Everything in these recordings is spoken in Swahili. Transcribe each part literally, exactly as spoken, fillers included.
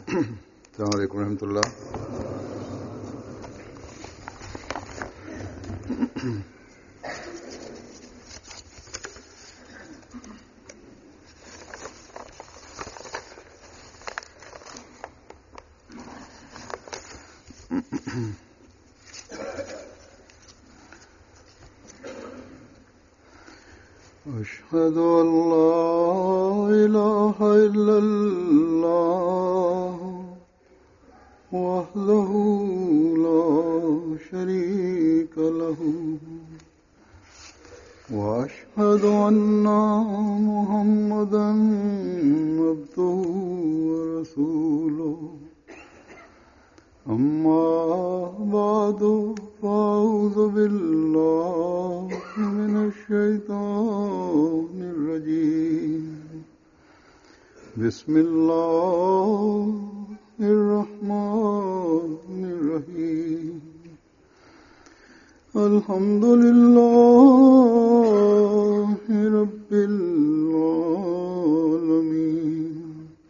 अस्सलाम वालेकुम रहमतुल्लाह। أشهد أن لا إله إلا الله وحده لا شريك له وأشهد أن محمدا عبده ورسوله أما بعد فأعوذ بالله من الشيطان الرجيم بسم الله الرحمن الرحيم الحمد لله رب العالمين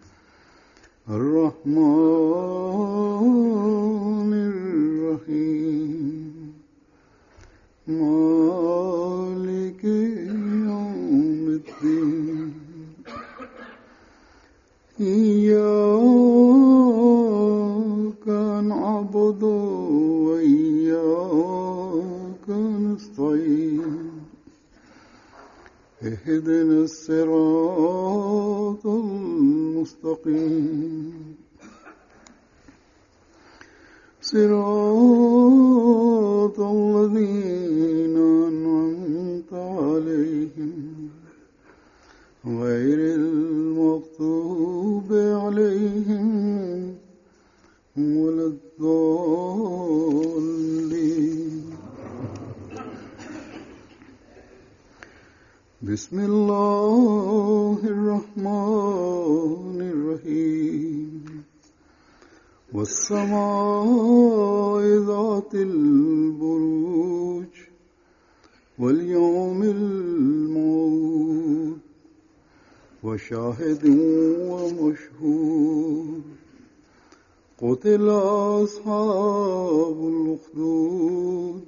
الرحمن الرحيم مالك يوم الدين إياك نعبد وإياك نستعين اهدنا الصراط المستقيم صراط الذين أنعمت عليهم غير المغضوب عليهم ولا الضالين. بسم الله الرحمن الرحيم والسماء ذات البروج واليوم الموعود وشاهد ومشهود قتل أصحاب الأخدود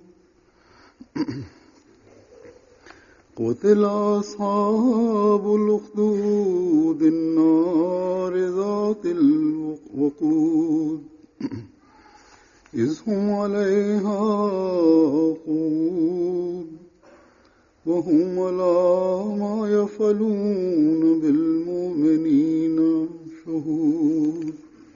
قتل أصحاب الأخدود النار ذات الوقود إذ هم عليها قعود وهم على ما يفعلون بالمؤمنين شهود.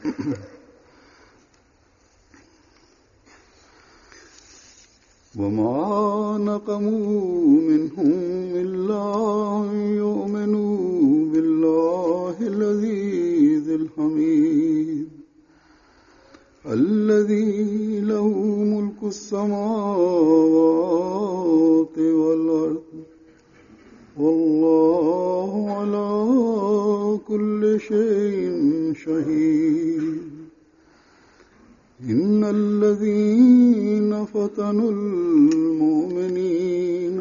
وما نقموا منهم إلا أن يؤمنوا بالله العزيز الحميد الذي له ملك السماوات والأرض والله على كل شيء شهيد. إن الذين فتنوا المؤمنين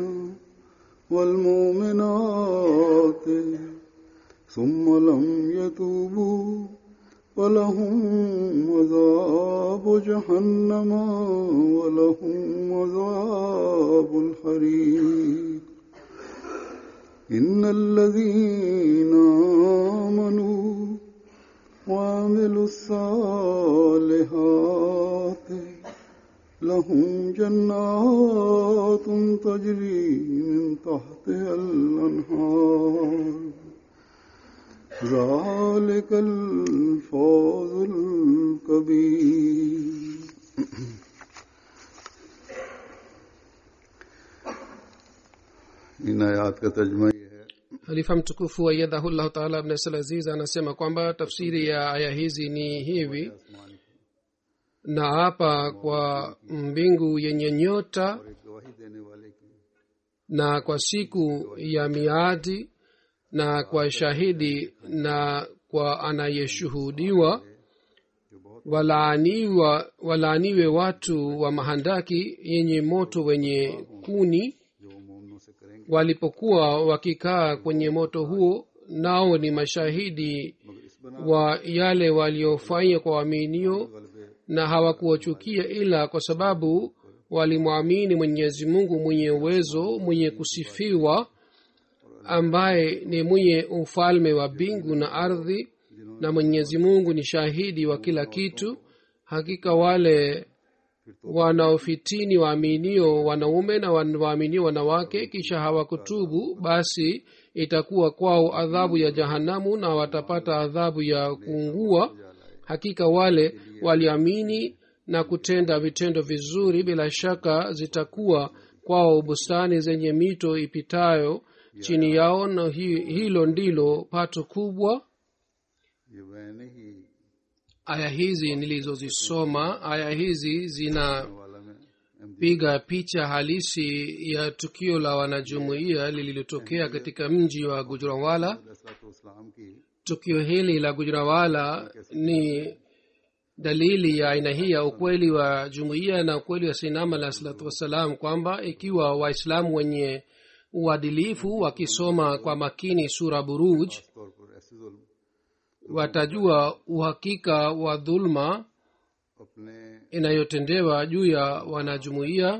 والمؤمنات ثم لم يتوبوا فلهم عذاب جهنم ولهم عذاب الحريق. إن الذين آمنوا وعملوا الصالحات لهم جنات تجري من تحتها الأنهار ذلك الفوز الكبير. इन आयात का तर्जुमा ये है. Halifa mtukufu ayyadahullahu ta'ala Ibn Salah Aziz anasema kwamba tafsiri ya aya hizi ni hivi: na hapa kwa mbingu yenye nyota na kwa siku ya miadi na kwa shahidi na kwa anayeshuhudiwa, walaaniwa walaaniwe watu wa mahandaki yenye moto wenye kuni walipokuwa wakikaa kwenye moto huo, nao ni mashahidi wa yale waliofanya kwa waaminio na hawakuwachukia ila kwa sababu walimwamini mwenyezi mungu mwenye uwezo mwenye kusifiwa ambaye ni mwenye ufalme wa mbingu na ardhi na mwenyezi mungu ni shahidi wa kila kitu. Hakika wale wanaofitini waaminio wanaume na waaminio wanawake kisha hawakutubu, basi itakuwa kwao adhabu ya jahanamu na watapata adhabu ya kuungua. Hakika wale waliamini na kutenda vitendo vizuri, bila shaka zitakuwa kwao bustani zenye mito ipitayo chini yao, na hi, hilo ndilo pato kubwa. Aya hizi nilizozisoma, aya hizi zinapiga picha halisi ya tukio la wanajumuiya lililotokea katika mji wa Gujranwala. Tukio hili la Gujranwala ni dalili ya aina hii ya ukweli wa jumuiya na ukweli wa Sayyidina alayhi salatu wassalam, kwamba ikiwa waislamu wenye uadilifu wakisoma kwa makini sura Buruj watajua uhakika wa dhulma inayotendewa juu ya wanajumuiya,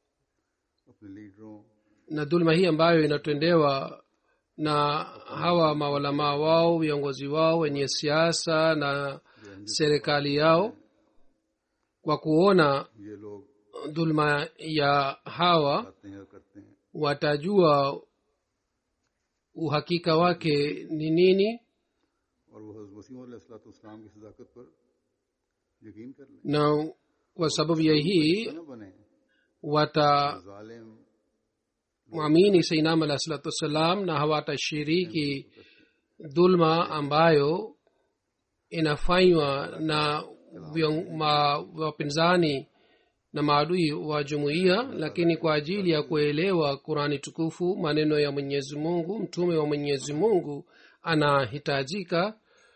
na dhulma hii ambayo inatendewa na hawa mawalama wao, viongozi wao, wenye siasa na serikali yao. Kwa kuona dhulma ya hawa watajua uhakika wake ni nini, na kwa sababu ya hii watamwamini Sayyidina alayhi salatu wassalam na hawatashiriki dhulma ambayo inafanywa na wapinzani na maadui wa jumuiya. Lakini kwa ajili ya kuelewa Qurani tukufu, maneno ya Mwenyezi Mungu, mtume wa Mwenyezi Mungu anahitajika.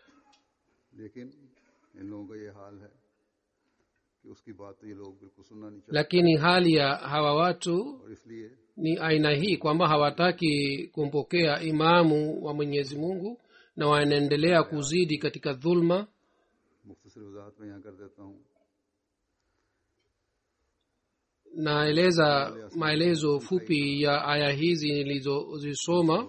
Lakini hali ya hawa watu ni aina hii kwamba hawataki kumpokea imamu wa Mwenyezi Mungu na wanaendelea kuzidi katika dhulma. Naeleza maelezo fupi ya aya hizi nilizozisoma.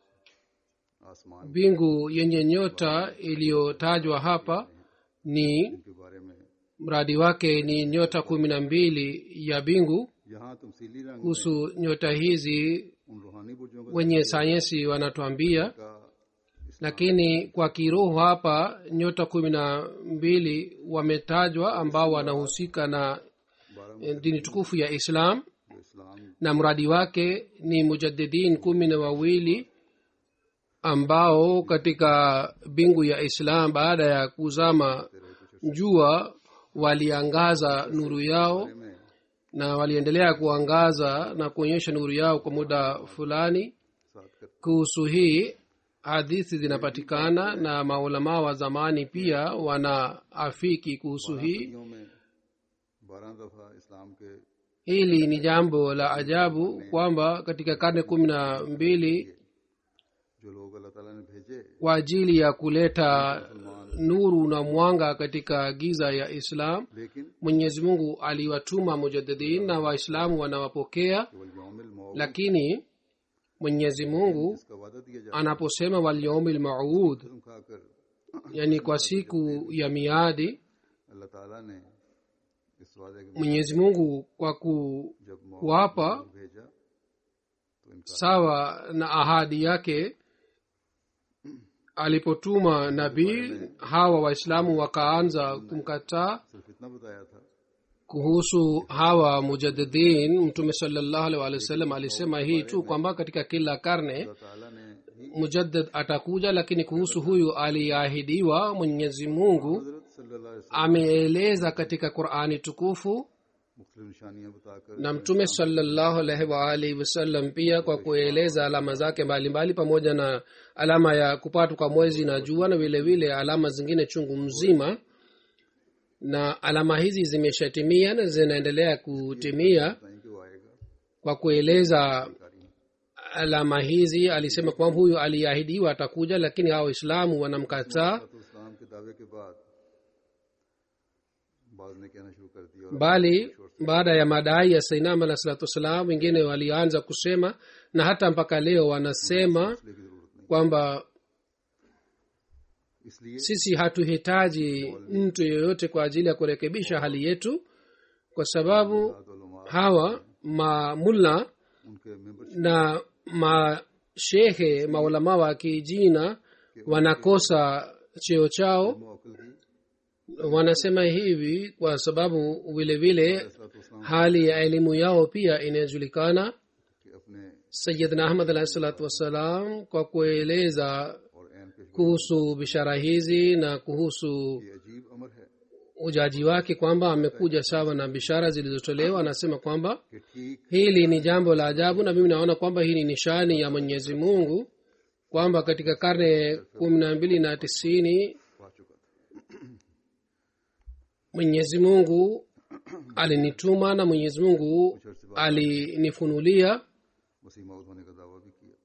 Mbingu yenye nyota iliyotajwa hapa ni mradi wake ni nyota kumi na mbili ya mbingu. Kuhusu nyota hizi wenye sayansi wanatuambia, lakini kwa kiroho hapa nyota kumi na mbili wametajwa ambao wanahusika na dini tukufu ya Islam, na mradi wake ni mujaddidin kumi na wawili ambao katika mbingu ya Islam baada ya kuzama jua waliangaza nuru yao na waliendelea kuangaza na kuonyesha nuru yao kwa muda fulani. Kuhusu hii hadithi zinapatikana na maulama wa zamani pia wanaafiki kuhusu hii. Hili ni jambo la ajabu kwamba katika karne kumi na mbili kwa ajili ya kuleta nuru na mwanga katika giza ya Islam, Mwenyezi Mungu aliwatuma mujaddidin na Waislamu wanawapokea. Lakini Mwenyezi Mungu anaposema wal yawmil ma'ud, yani kwa siku ya miadi, Mwenyezi Mungu kwa ku, kuapa sawa na ahadi yake alipotuma nabii, hawa Waislamu wakaanza kumkataa. Kuhusu hawa mujaddidin, Mtume sallallahu alaihi wasallam alisema hii tu kwamba katika kila karne mujaddid atakuja, lakini kuhusu huyu aliahidiwa Mwenyezi Mungu ameeleza katika Qur'ani tukufu, na Mtume sallallahu alaihi wasallam pia kwa kueleza alama zake mbalimbali pamoja na alama ya kupatwa kwa mwezi na jua na vile vile alama zingine chungu mzima. Na alama hizi zimeshatimia na zinaendelea kutimia. Kwa kueleza alama hizi alisema kwamba huyu aliahidiwa atakuja, lakini hao Waislamu wanamkataa. दावे के बाद बाज ने कहना शुरू कर दिया और bali baada ya madai ya sainam alah salatu wassalam wengine walianza kusema na hata mpaka leo wanasema इसलिए की जरूरत नहीं kwamba इसलिए sisi hatuhitaji mtu yeyote kwa ajili ya kurekebisha hali yetu kwa sababu hawa mamulla उनके membership na mashehe maulama wa kijina wanakosa cheo chao मौक़िफ़ की wanasema hivi kwa sababu vile vile hali ya elimu yao pia inajulikana कि अपने sayyidna ahmad alayhi salatu wassalam kwa kueleza और ऐन पेश kuhusu bishara hizi na kuhusu ये अजीब अमर है ujaji wake kwamba amekuja sawa na bishara zilizotolewa anasema kwamba कि ठीक hili ni jambo la ajabu na mimi naona kwamba hii ni nishani ya mwenyezi mungu kwamba katika karne kumi na mbili na tisini पा चुका था mwenyezi mungu alinituma na mwenyezi mungu alinifunulia मसीह मौद होने का दावा भी किया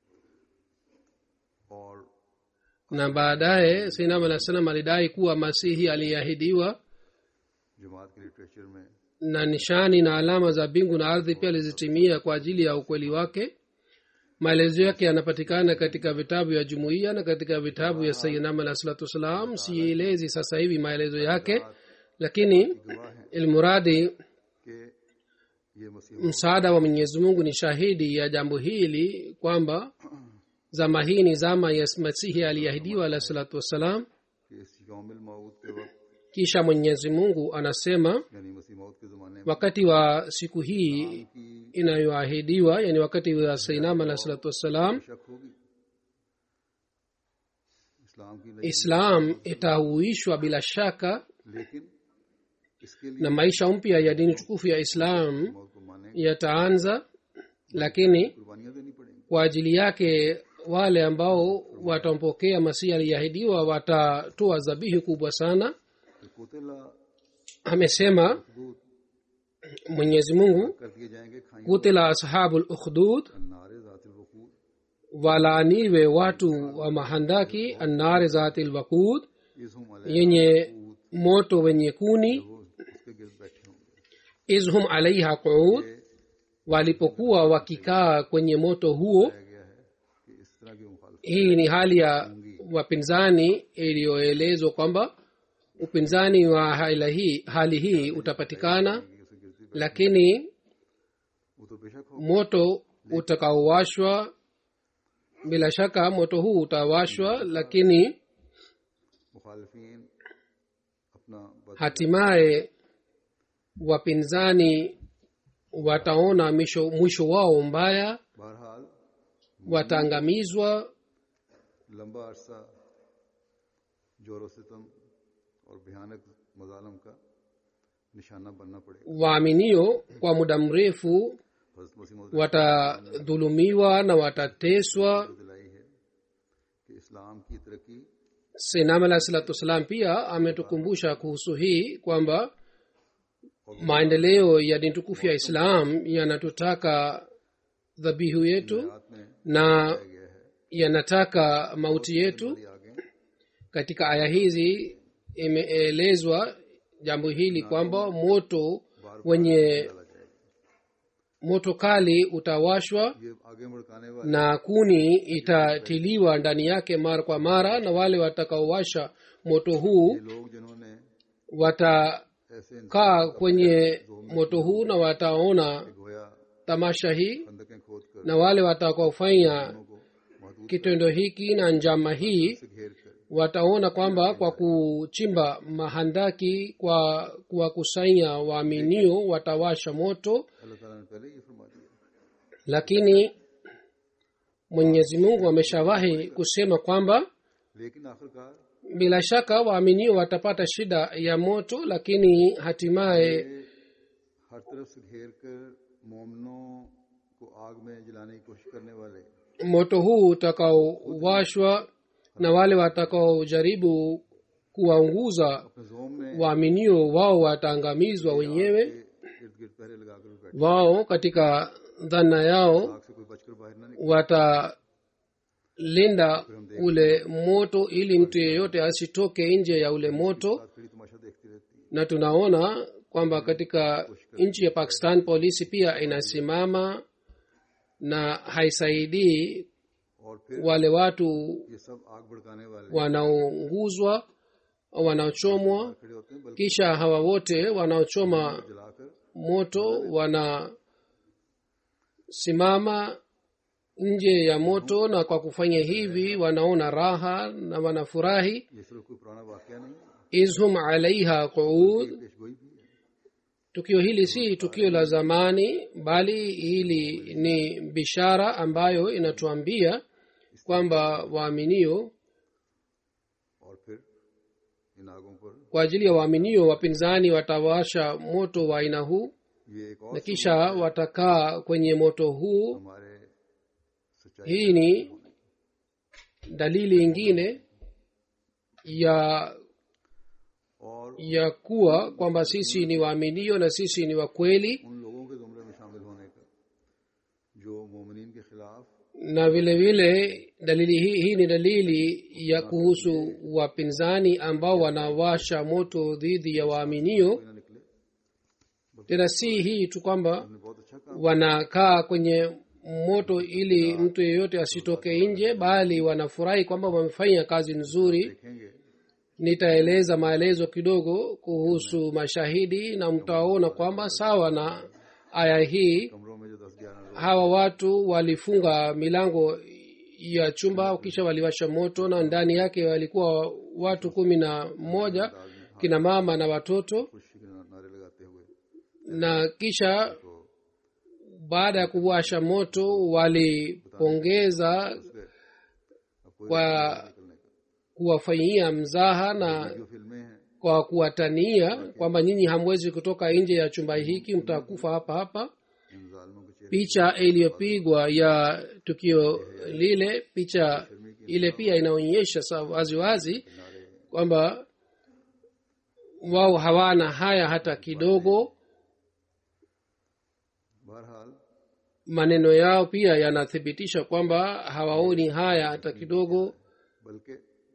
और na baadaye sainam alah salam alidai kuwa masihi aliahidiwa जमात के लिटरेचर में na nishani na alama za mbingu na ardhi pia alizitimia kwa ajili ya ukweli wake maelezo yake yanapatikana katika vitabu ya jumuiya na katika vitabu ya sayyidina alah salatu wassalam sielezi sasa hivi maelezo yake lakini गवाह है ilmuradi कि ये मसीह msaada wa mwenyezi mungu ni shahidi ya jambo hili kwamba zama hii ni zama ya masihi aliahidiwa alah salatu wassalam कि इस यौमिल मौद के वक्त kisha mwenyezi mungu anasema यानी मसीह मौद के ज़माने में wakati wa siku hii की inayoahidiwa yani wakati wa sainam alah salatu wassalam शक होगी इस्लाम की नहीं islam itahuishwa bila shaka लेकिन इसके लिए na maisha mpya ya dini tukufu ya islam मौत को माने yataanza lakini कुर्बानियां देनी पड़ेंगी kwa ajili yake wale ambao watampokea masihi aliyeahidiwa watatoa dhabihu kubwa sana कि कुतिला amesema खुदूद mwenyezi mungu कर दिए जाएंगे खाई kutila ashabul ukhdud नारे जातिल वकूद walaaniwe watu wa mahandaki annare zatil waqud इज़हुम yenye moto wenye kuni वो उसके गिर्द बैठे होंगे izhum alaiha qu'ud walipokuwa wakikaa kwenye moto huo कहा गया है कि इस तरह की मुखालफत hii ni hali ya wapinzani iliyoelezwa kwamba upinzani wa hali hii, hali hii utapatikana उसे गिरती lakini वो तो बेशक हो moto utakaowashwa bila shaka moto huu utawashwa lakini मुखालिफिन अपना बद hatimaye wapinzani wataona mwisho, mwisho wao mbaya बहरहाल wataangamizwa लंबा अरसा जोर सितम और भयानक मजालम का निशाना बनना पड़ेगा waaminio kwa muda mrefu हज़रत मसीह मौद watadhulumiwa na watateswa को दिलाई है कि इस्लाम की तरक्की sinam alah salatu wassalam pia ametukumbusha kuhusu hii kwamba maendeleo ya dini tukufu ya islam yanatutaka dhabihu yetu रात में na गया है yanataka mauti yetu बड़ी आगे katika aya hizi imeelezwa jambo hili kwamba moto wenye डाला जाएगा moto kali utawashwa ये आगे भड़काने वाले na kuni itatiliwa ndani yake mara kwa mara na wale watakaowasha moto huu ये लोग जिन्होंने watakaa ऐसे इंसान kwenye moto huu na wataona गोया tamasha hii खंदकें खोद कर na wale watakaofanya लोगों को महदूद kitendo hiki na njama hii से घेर कर wataona kwamba kwa kuchimba mahandaki kwa kuwakusanya waaminio watawasha moto अल्लाह ताला ने पहले ये फरमा दिया lakini mwenyezi mungu ameshawahi kusema kwamba लेकिन आखिरकार bila shaka waaminio watapata shida ya moto lakini hatimaye ये हर तरफ से घेर कर मोमनों को आग में जलाने की कोशिश करने वाले moto huu utakaowashwa na wale watakaojaribu kuwaunguza अपने जोम में waaminio wao wataangamizwa wenyewe इर्द गिर्द पहरे लगाकर भी बैठे wao katika dhana yao आग से कोई बचकर बाहर ना निकले linda ule moto ili mtu yeyote asitoke nje ya ule moto. साथ खड़ी तमाशा देखती रहती है. Na tunaona kwamba katika nchi ya Pakistan polisi pia inasimama na haisaidii और फिर wale watu ये सब आग भड़काने वाले wanaounguzwa au wanaochomwa. खड़े होते हैं, बल्कि Kisha hawa wote wanaochoma जलाकर moto wanasimama nje ya moto, na kwa kufanya hivi wanaona raha na wanafurahi. ये सिर्फ कोई पुराना वाकया नहीं है, izhum alaiha qu'ud. पेशगोई भी है. Tukio hili si tukio la zamani, bali hili ni bishara ambayo inatuambia kwamba waaminio, और फिर इन आगों पर kwa ajili ya waaminio wapinzani watawasha moto wa aina huu, ये एक और na kisha watakaa kwenye moto huu. हमारे सच्चाई Hii ni dalili ingine ya और ya kuwa kwamba sisi ni waaminio na sisi ni wakweli. उन लोगों के जुमरे में शामिल होने का जो मोमिनीन के खिलाफ Na vile vile dalili hii, hii ni dalili ya kuhusu wapinzani ambao wanawasha moto dhidi ya waaminio. कोई ना निकले. Tena si hii tu kwamba हमने बहुत अच्छा काम wanakaa kwenye moto ili mtu yeyote asitoke nje, bali wanafurahi kwamba wamefanya kazi nzuri. देखेंगे. Nitaeleza maelezo kidogo kuhusu mashahidi, na mtaona kwamba sawa na aya hii, कमरों में जो दस ग्यारह लोग hawa watu walifunga milango ya chumba, kisha waliwasha moto, na ndani yake walikuwa watu kumi na moja, kina mama na watoto. खुशी के ना- नारे लगाते हुए Na kisha baada ya kuwasha moto walipongeza अब कोई kwa निकलने का kuwafanyia mzaha na जो फिल्में हैं kwa kuwatania kwamba nyinyi hamwezi kutoka nje ya chumba hiki, mtakufa hapa hapa. इन जालिमों के चेहरे Picha iliyopigwa ya tukio lile, picha ile pia inaonyesha sa- wazi wazi kwamba wao hawana haya hata kidogo. बहरहाल Maneno yao pia yanathibitisha kwamba hawaoni haya hata kidogo. बल्कि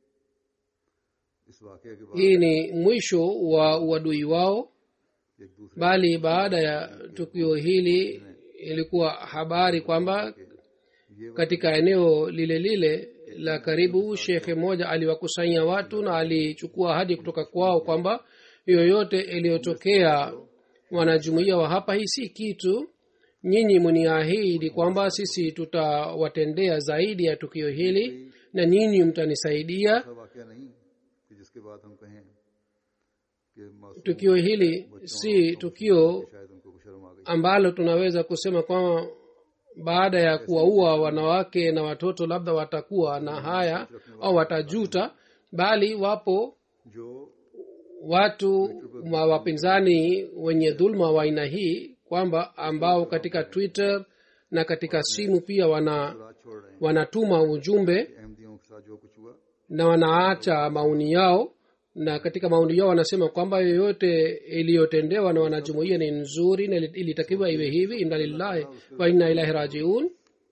इस वाकये के बाद Hii ni mwisho wa uadui wao, एक दूसरे bali baada ya tukio hili ilikuwa habari kwamba ये katika eneo lile lile la karibu shekhe mmoja aliwakusanya watu na alichukua ahadi kutoka kwao kwamba yoyote iliyotokea wanajumuia wa hapa, hii si kitu, nyinyi mniahidi kwamba sisi tutawatendea zaidi ya tukio hili na nyinyi mtanisaidia. ऐसा वाकया नहीं कि जिसके बाद हम कहें कि मासूम Tukio hili si tukio शायद उनको कुछ शर्म आ गई. ambalo tunaweza kusema kwamba baada ya kuwaua wanawake na watoto labda watakuwa na haya au watajuta, bali wapo जो watu wa wapinzani wenye dhulma wa aina hii kwamba ambao katika Twitter na katika simu pia wana राज छोड़ रहे हैं wanatuma ujumbe अहमदियों के साथ जो कुछ हुआ na wanaacha maoni yao, na katika maoni yao wanasema kwamba yoyote iliyotendewa na wanajumuia ni nzuri na ilitakiwa iwe hivi, inna lillahi wa inna ilaihi rajiun.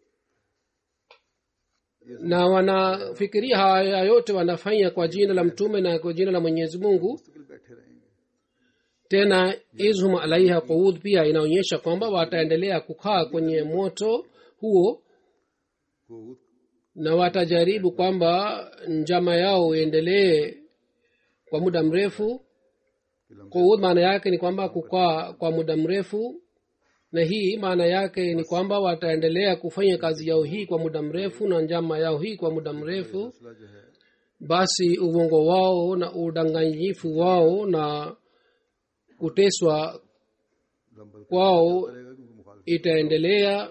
Na wanafikiria haya yote wanafanya kwa jina la mtume na kwa jina la Mwenyezi Mungu. मुस्तकिल बैठे रहेंगे. Tena izhum alaiha qu'ud pia inaonyesha kwamba wataendelea kukaa kwenye moto huo को na watajaribu kwamba njama yao iendelee kwa muda mrefu. Qu'ud maana yake ni kwamba kukaa kwa muda mrefu, na hii maana yake ni kwamba wataendelea kufanya kazi yao hii kwa muda mrefu na njama yao hii kwa muda mrefu. मसला जो है Basi uongo wao na udanganyifu wao na kuteswa लंबल kwao करेगा क्योंकि मुखालिफ itaendelea,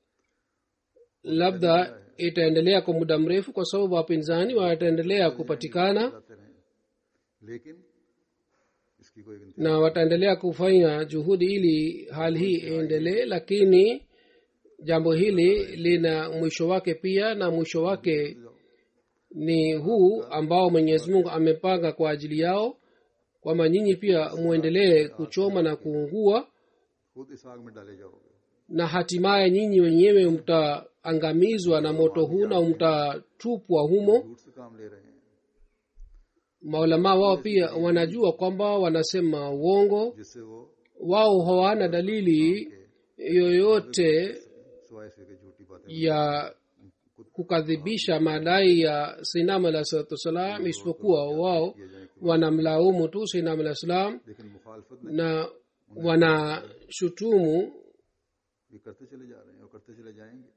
labda itaendelea kwa muda mrefu kwa sababu wapinzani wataendelea kupatikana करते रहें, लेकिन इसकी कोई गिनती na wataendelea kufanya juhudi ili hali hii iendelee, lakini jambo hili lina mwisho wake pia, na mwisho wake ni huu ambao Mwenyezi Mungu amepanga kwa ajili yao, kwamba nyinyi pia muendelee kuchoma na kuungua, खुद इस आग में डाले जाओगे. na hatimaye nyinyi wenyewe mta mtaangamizwa na moto huu na mtatupwa humo. झूठ से काम ले रहे हैं, maulamaa wao pia wanajua kwamba wanasema uongo. जिससे वो wao hawana dalili yoyote सिवाय इसके कि झूठी बातें ya kukadhibisha madai ya Sayyidina Ali sallallahu wasallam, isipokuwa wao wanamlaumu tu Sayyidina Ali salam लेकिन मुखालफत में na wanashutumu. ये करते चले जा रहे हैं और करते चले जाएंगे.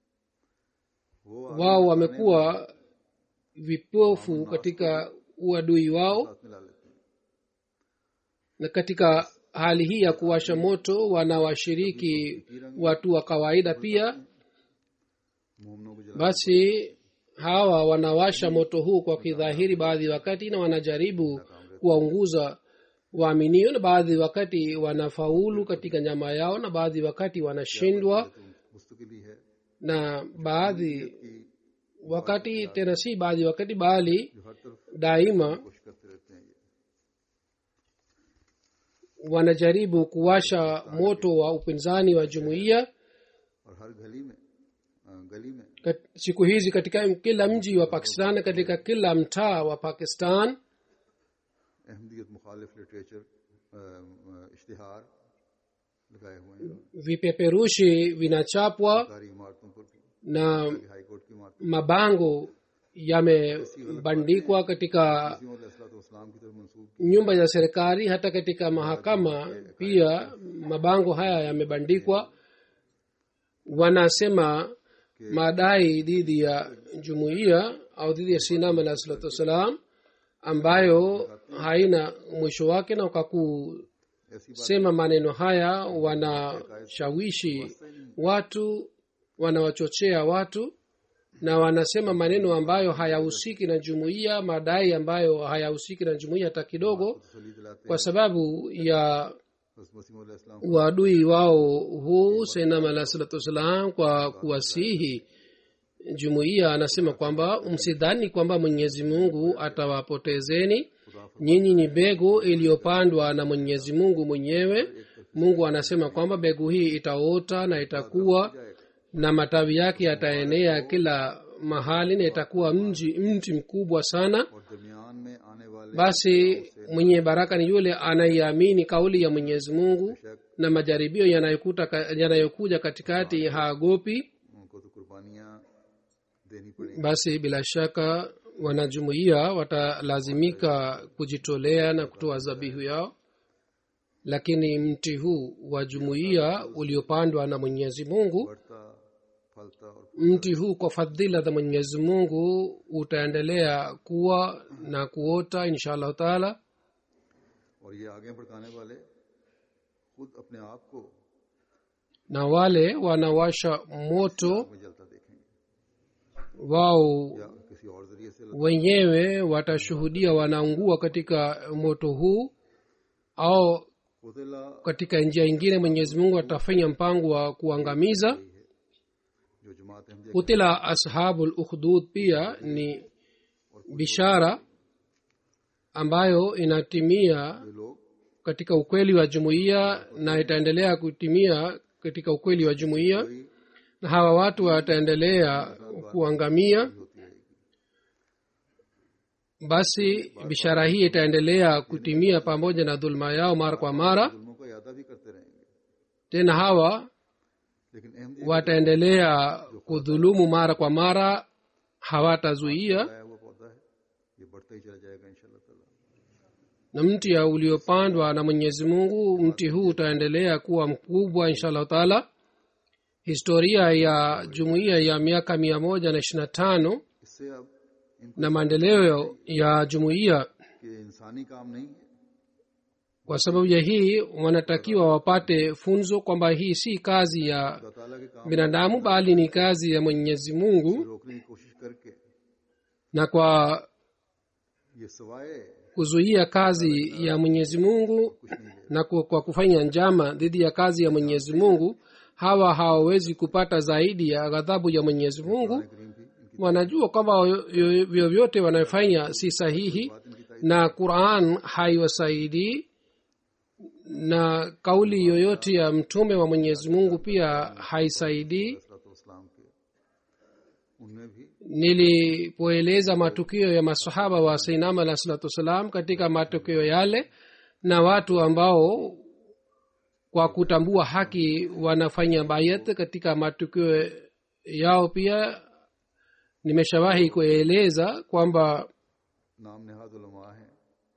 वो wao wamekuwa vipofu katika uadui wao, साथ मिला लेते हैं. na katika hali hii ya kuwasha moto wanawashiriki watu wa kawaida pia. मोमनों को जला Basi hawa wanawasha moto huu kwa kidhahiri baadhi wakati, na wanajaribu kuwaunguza waaminio, na baadhi wakati wanafaulu katika nyama yao, na baadhi wakati wanashindwa, तो मुस्तकिली है na baadhi कि wakati tena si baadhi wakati bali जो हर तरफ daima कोशिश करते रहते हैं. ये wanajaribu kuwasha moto wa upinzani wa jumuiya. और हर गली में अ, गली में Kat- siku hizi katika kila mji wa Pakistan, katika kila mtaa wa Pakistan, Ahmadiyyat मुखालिफ लिटरेचर इश्तिहार लगाए हुए हैं. vipeperushi vinachapwa सरकारी इमारतों पर भी, na हाई कोर्ट की इमारतों mabango yamebandikwa katika इस्लाम की तरफ मंसूब nyumba za serikali, hata katika mahakama pia mabango haya yamebandikwa. Wanasema madai dhidi ya jumuiya au dhidi ya Sayyidina Ali sallallahu wasallam ambayo haina mwisho wake, na kwa kusema maneno haya wanashawishi watu, wanawachochea watu, na wanasema maneno ambayo hayahusiki na jumuiya, madai ambayo hayahusiki na jumuiya hata kidogo, तसल्ली दिलाते kwa sababu ya बस मसीह अलैहिस्सलाम uadui wao huu. Sayyidina Ali sallallahu wasallam kwa kuwasihi jumuiya anasema kwamba msidhani kwamba Mwenyezi Mungu atawapotezeni, nyinyi ni begu iliyopandwa na Mwenyezi Mungu mwenyewe. Mungu anasema kwamba begu hii itaota na itakuwa na matawi yake yataenea kila mahali, na itakuwa mji mti mkubwa sana. और दरमियान में आने वाले Basi mwenye baraka ni yule anaiamini kauli ya Mwenyezi Mungu, na majaribio yanayokuta yanayokuja katikati haogopi. उनको तो कुर्बानियां देनी पड़ेंगी. Basi bila shaka wanajumuiya watalazimika kujitolea na kutoa zabihu yao, lakini mti huu wa jumuiya uliopandwa na Mwenyezi Mungu, बढ़ता फलता और mti huu kwa fadhila za Mwenyezi Mungu utaendelea kuwa na kuota insha Allah taala. और ये आगे भड़काने वाले खुद अपने आप को Na wale wanawasha moto में जलता देखेंगे wao या किसी और जरिए से wenyewe watashuhudia wanaungua katika moto huu, au खुदला katika njia ingine Mwenyezi Mungu atafanya mpango wa kuangamiza. जो जमात Ahmadiyya Kutila ashabul ukhdud pia ni bishara ambayo inatimia के लोग katika ukweli wa jumuiya na itaendelea kutimia katika ukweli wa jumuiya, na hawa watu wataendelea kuangamia. होती रहेगी. Basi bishara hii itaendelea kutimia pamoja na dhulma yao mara kwa mara. जुल्मों का यादा भी करते रहेंगे, Tena hawa लेकिन Ahmadiyya wataendelea kudhulumu mara kwa mara, hawatazuia. लगाया हुआ पौधा है, ये बढ़ता ही चला जाएगा इंशाअल्लाह ताला. Na mti ya uliopandwa na Mwenyezi Mungu, mti huu utaendelea kuwa mkubwa inshallah taala. Historia ya jumuiya ya miaka mia moja na ishirini na tano इससे अब इनको na maendeleo ya jumuiya, कि इंसानी काम नहीं है, kwa sababu ya hii wanatakiwa wapate funzo kwamba hii si kazi ya अल्लाह ताला के काम binadamu bali ni kazi ya Mwenyezi Mungu, रोकने की कोशिश करके na kwa ये सवाए kuzuia kazi ya Mwenyezi Mungu कुछ नहीं ले. na kwa kwa kufanya njama dhidi ya kazi ya Mwenyezi Mungu, hawa hawawezi kupata zaidi ya ghadhabu ya Mwenyezi Mungu. करीम भी इनकी Wanajua kwamba vyovyote wanayofanya si sahihi, बात इनकी तारीफ na Qur'an haiwasaidii, na kauli yoyote ya mtume wa Mwenyezi Mungu pia haisaidii. इस्लाम के उनमें भी nilipoeleza matukio ya masahaba wa sainam alah salatu wassalam, katika matukio yale na watu ambao kwa kutambua haki wanafanya bayat katika matukio yao, pia nimeshawahi kueleza kwamba नाम नेहाद उलमा हैं,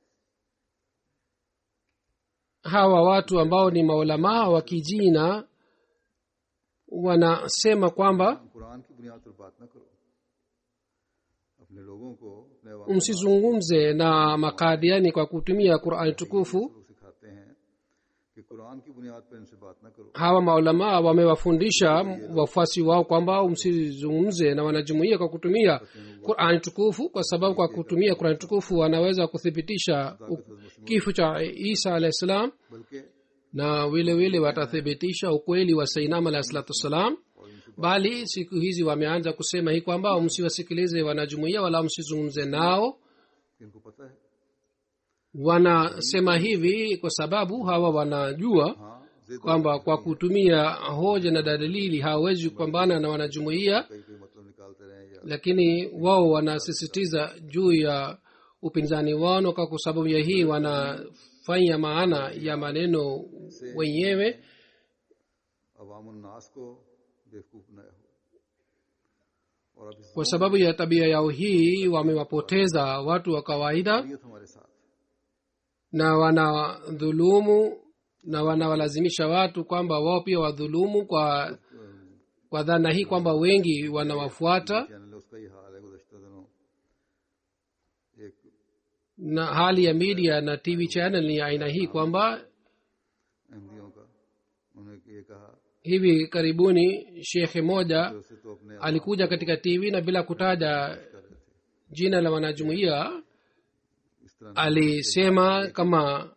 hawa watu ambao ni maulamaa wa kijina wanasema kwamba Quran की बुनियाद पर बात न करो, अपने लोगों को अपने अवाम msizungumze na makadiani kwa kutumia qurani tukufu. को सिखाते हैं कि कुरान की बुनियाद पर इनसे बात न करो। Hawa maulamaa wamewafundisha wafuasi wao kwamba msizungumze na wanajumuia kwa kutumia qurani tukufu, kwa sababu kwa kutumia qurani tukufu wanaweza kuthibitisha kifo cha isa alahi salam, बल्कि na vile vile watathibitisha ukweli wa sainam alahi salatu wassalam. Bali siku hizi wameanza kusema hii kwamba msiwasikilize wanajumuia wala msizungumze nao. इनको पता है Wanasema hivi kwa sababu hawa wanajua हाँ जिद kwamba kwa kutumia hoja na dalili hawawezi kupambana na wanajumuia, कई कोई मतलब निकालते रहे या lakini wao wanasisitiza juu ya upinzani wao, na kwa sababu ya hii wanafanya maana ya maneno wenyewe. अवामुन नास को बेवकूफ बनाया हो, और अब इस Kwa sababu ya tabia yao hii wamewapoteza watu wa kawaida ये हमारे साथ na wanadhulumu na wanawalazimisha watu kwamba wao pia wadhulumu kwa kwa dhana hii kwamba wengi wanawafuata. Channel है उसका ये हाल है। गुज़श्ता दिनों एक Na hali ya media na tv channel ni aina hii kwamba अहमदियों का उन्होंने ये कहा hivi karibuni shekhe moja कि उसे तो अपने alikuja katika tv na bila kutaja jina la wanajumuia इस तरह alisema kama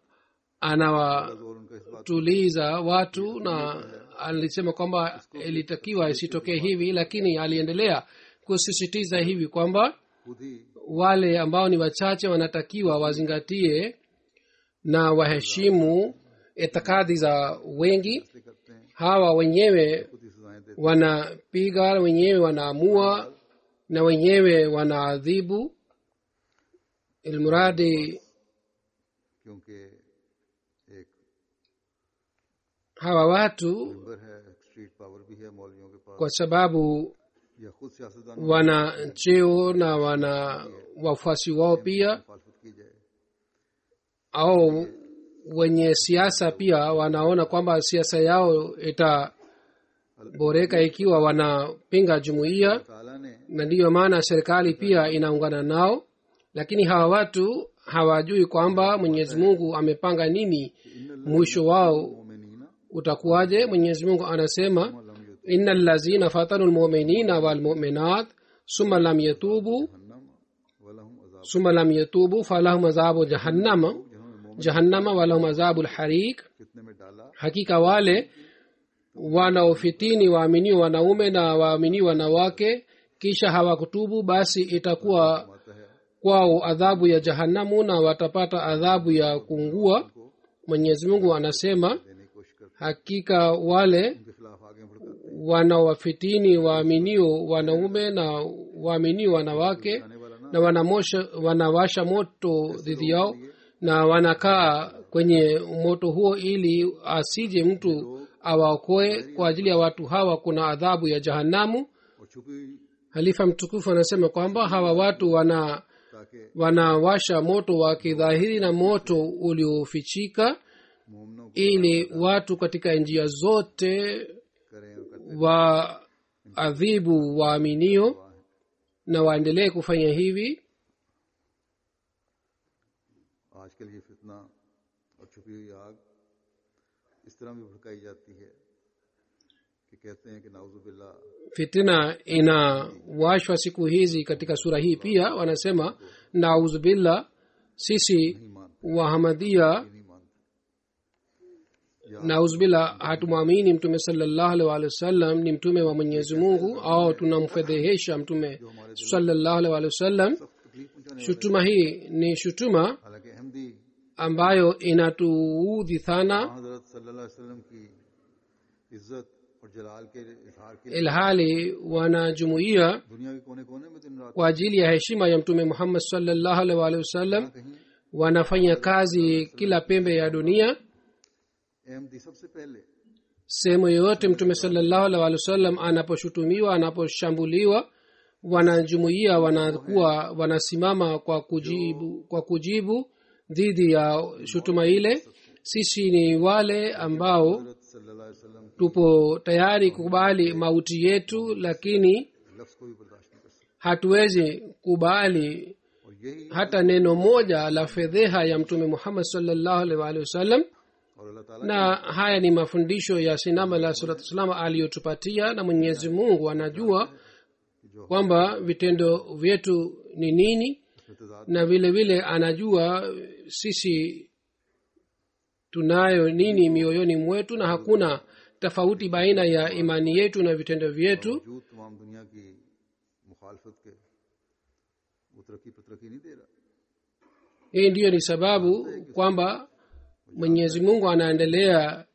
anawatuliza और उनका इस बात watu, na alisema kwamba ilitakiwa isitokee hivi, lakini aliendelea kusisitiza hivi kwamba खुद ही wale ambao ni wachache wanatakiwa wazingatie na waheshimu itikadi za wengi. फैसले करते हैं, Hawa wenyewe खुद ही सजाएं देते wanapiga, wenyewe wanaamua na wenyewe wanaadhibu, ilmuradi हैं, क्योंकि एक hawa watu मेंबर है, स्ट्रीट पावर भी है मौलवियों के पास, kwa sababu या खुद सियासतदान wana cheo na wana wafuasi wao pia, मुखालफत की जाए, au wenye siasa pia wanaona kwamba siasa yao itaboreka ikiwa wanapinga jumuiya, ताला ने na ndiyo maana serikali pia inaungana nao. Lakini hawa watu hawajui kwamba Mwenyezi Mungu amepanga nini, mwisho wao मोमिनीना utakuwaje. Mwenyezi Mungu anasema लम युत innal lazina fatanu almu'minina walmu'minat summa lam yatubu जहन्नम वलहुम अज़ाब, summa lam yatubu falahum azabu jahannama जिन्होंने मोमिन jahannama walahum azabul harik. कितने में डाला, Hakika wale wanaofitini waaminio wanaume na waaminio wanawake kisha hawakutubu, basi itakuwa आता है kwao adhabu ya jahannamu na watapata adhabu ya kungua. Mwenyezi Mungu anasema देने की कोशिश करते hakika wale हैं, उनके खिलाफ आगे भड़काते हैं, wanaowafitini waaminio wanaume na waaminio wanawake आने वाला ना na wanamosha, wanawasha moto dhidi yao na wanakaa kwenye moto huo ili asije mtu awaokoe. Kwa ajili ya watu hawa kuna adhabu ya jahannamu. और छुपी, Halifa mtukufu anasema kwamba hawa watu wana ताकि wanawasha moto wa kidhahiri na moto uliofichika मोमिनों को ili watu katika njia zote करें और करते waadhibu waaminio na waendelee kufanya hivi. आजकल ये फितना और छुपी हुई आग इस तरह भी भड़काई जाती है कि कहते हैं कि नाउजुबिल्ला Fitina inawashwa siku hizi katika sura hii pia, wanasema nauzubillah, sisi नहीं मानते, wahamadia नहीं मानते, nauzubillah hatumwamini mtume sallallahu alaihi wasallam ni mtume wa Mwenyezi Mungu, au tunamfedhehesha mtume sallallahu alaihi wasallam. सब तकलीफ पहुंचाने वाले। Shutuma hii ni shutuma हालांकि Ahmadi ambayo inatuudhi sana, हजरत सल्लल्लाहु अलैहि वसल्लम की इज्जत और जलाल के इजहार के लिए ilhali wanajumuia दुनिया के कोने कोने में दिन रात kwa ajili ya heshima ya mtume muhammad sallallahu alaihi wasallam कहीं wanafanya kazi kila pembe ya dunia Ahmadi सबसे पहले sehemu yoyote mtume sallallahu alaihi wasallam anaposhutumiwa anaposhambuliwa wanajumuia wanakuwa wanasimama kwa kujibu kwa kujibu dhidi ya shutuma ile sisi ni wale ambao सल्लल्लाहु अलैहि वसल्लम tupo tayari kukubali mauti yetu lakini लफ्ज को भी बर्दाश्त नहीं कर सकते hatuwezi kubali और यही hata neno moja la fedheha ya mtume muhammad sallallahu alaihi wasallam और अल्लाह ताला na haya ni mafundisho ya sinama la salatu wasalam aliyotupatia na mwenyezi mungu anajua kwamba vitendo vyetu ni nini इत्तेजाद na vile vile anajua sisi tunayo nini mioyoni mwetu na hakuna tofauti baina ya imani yetu na vitendo vyetu मौजूद तमाम दुनिया की मुखालफत के वो तरक्की पर तरक्की नहीं दे रहा hii ndiyo ni sababu kwamba mwenyezi mungu anaendelea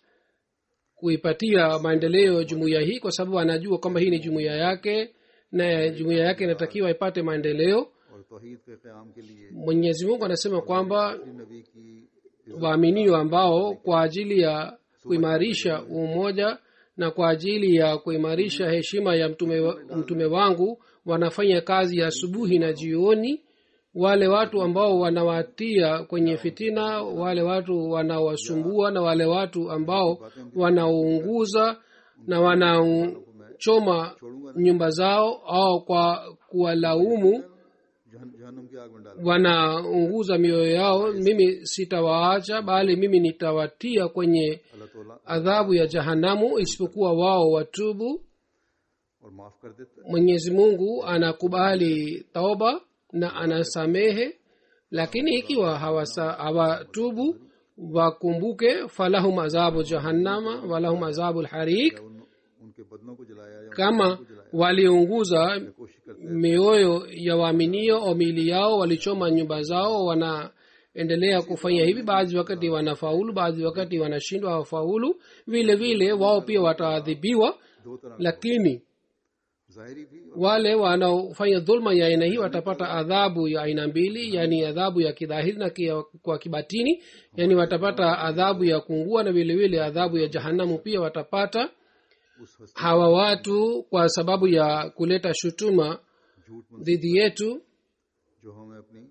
kuipatia maendeleo jumuiya hii kwa sababu anajua kwamba hii ni jumuiya yake na jumuiya yake inatakiwa ipate maendeleo और तौहीद के क़याम के लिए mwenyezi mungu anasema kwamba नबी की waaminio ambao kwa ajili ya kuimarisha umoja na kwa ajili ya kuimarisha heshima ya mtume, wa- mtume wangu wanafanya kazi ya asubuhi na jioni wale watu ambao wanawatia kwenye fitina wale watu wanaowasumbua na wale watu ambao wanaounguza na wanaochoma nyumba zao au kwa kuwalaumu जहन- जहन्नुम की आग में डाल wanaunguza mioyo yao mimi sitawaacha bali mimi nitawatia kwenye अल्लाह तौला adhabu ya jahanamu isipokuwa wao watubu और माफ कर देता है mwenyezi mungu anakubali tauba na anasamehe lakini ikiwa hawasa- hawatubu wakumbuke falahum azabu jahannama walahum azabu lharik या उन, उनके बदनों को जलाया या kama उनको जलाया waliunguza कोशिश करते mioyo ya waaminio au miili yao walichoma nyumba zao wanaendelea kufanya hivi baadhi wakati wanafaulu baadhi wakati wanashindwa hawafaulu vile vile wao pia wataadhibiwa दो तरह lakini ज़ाहिरी भी और wale wanaofanya dhulma ya aina hii watapata adhabu ya aina mbili yani adhabu ya kidhahiri na kia, kwa kibatini yani watapata adhabu ya kungua na vile vile adhabu ya jahanamu pia watapata उस हस्ती hawa watu kwa sababu ya kuleta shutuma झूठ मन dhidi yetu जो हमें अपनी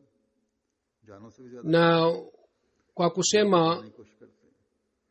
जानों से भी ज्यादा na kwa kusema की कोशिश करते हैं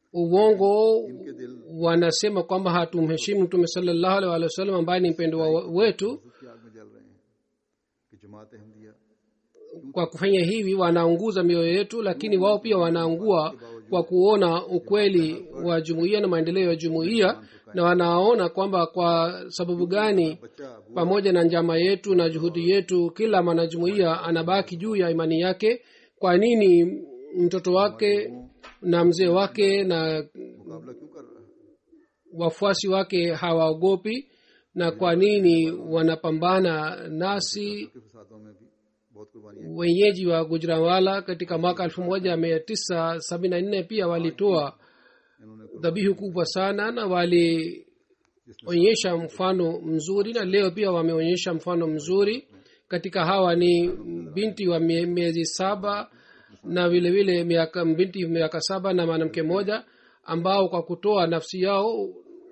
uongo इनके दिल wanasema kwamba hatumheshimu mtume sallallahu alaihi wasallam ambaye ni mpendwa wa- wetu खुद की आग में जल रहे हैं कि जमात Ahmadiyya kwa kufanya hivi wanaunguza mioyo yetu lakini wao pia wanaungua kwa kuona ukweli wa jumuiya na maendeleo ya jumuiya na wanaona kwamba kwa sababu gani बच्चा बुआ pamoja na njama yetu na juhudi yetu kila mwanajumuiya anabaki juu ya imani yake kwa nini mtoto wake na mzee wake na मुकाबला क्यों कर रहा है wafuasi wake hawaogopi na kwa nini wanapambana nasi के फसादों में भी बहुत कुर्बानियां wenyeji wa gujranwala katika mwaka elfu moja mia tisa sabini na nne pia walitoa इन्होंने dhabihu kubwa sana na walionyesha mfano mzuri na leo pia wameonyesha mfano mzuri katika hawa ni binti wa mie- miezi saba na vile vile miaka binti miaka saba na mwanamke mmoja ambao kwa kutoa nafsi yao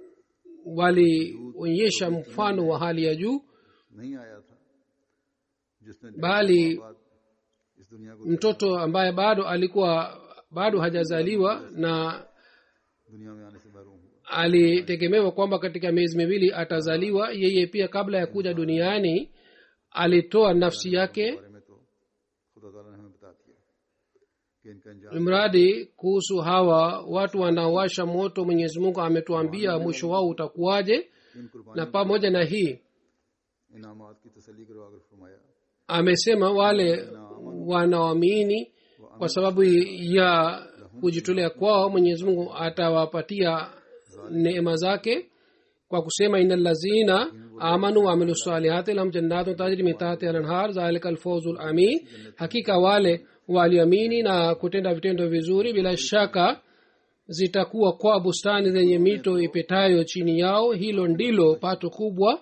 walionyesha mfano wa hali ya juu नहीं आया था जिसने bali बाद इस दुनिया को mtoto ambaye bado alikuwa bado hajazaliwa na दुनिया में आने से महरूम हुआ alitegemewa kwamba katika miezi miwili atazaliwa yeye pia kabla ya kuja duniani alitoa nafsi yake बारे में तो खुदा ताला ने हमें बता दिया कि इनका अंजाम mradi kuhusu hawa watu wanaowasha moto mwenyezi mungu ametuambia mwisho wao utakuwaje इन कुर्बानी na pamoja na hii इनामात की तसल्ली करवाकर फरमाया amesema wale wanaoamini kwa sababu ya kujitolea kwao mwenyezi mungu atawapatia neema zake kwa kusema ina lazina amanu waamilu salihati lahum jannatu tajri min tahtiha al-anhar zalika al-fawzu al-amin hakika wale waliamini na kutenda vitendo vizuri bila shaka zitakuwa kwa bustani zenye mito ipitayo chini yao. Hilo ndilo pato kubwa.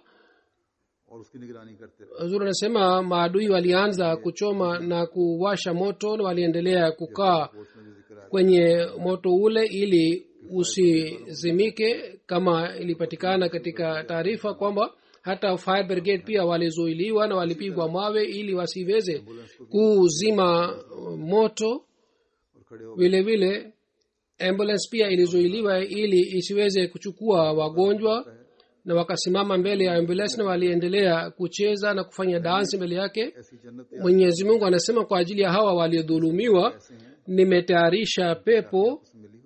Huzuri anasema maadui walianza kuchoma na kuwasha moto na waliendelea kukaa kwenye moto ule ili usizimike, kama ilipatikana katika taarifa kwamba hata fire brigade pia walizuiliwa na walipigwa mawe ili wasiweze kuzima moto. vile vile ambulance pia ilizuiliwa ili isiweze kuchukua wagonjwa, na wakasimama mbele ya ambulance na waliendelea kucheza na kufanya dansi mbele yake. Mwenyezi Mungu anasema kwa ajili ya hawa waliodhulumiwa nimetayarisha pepo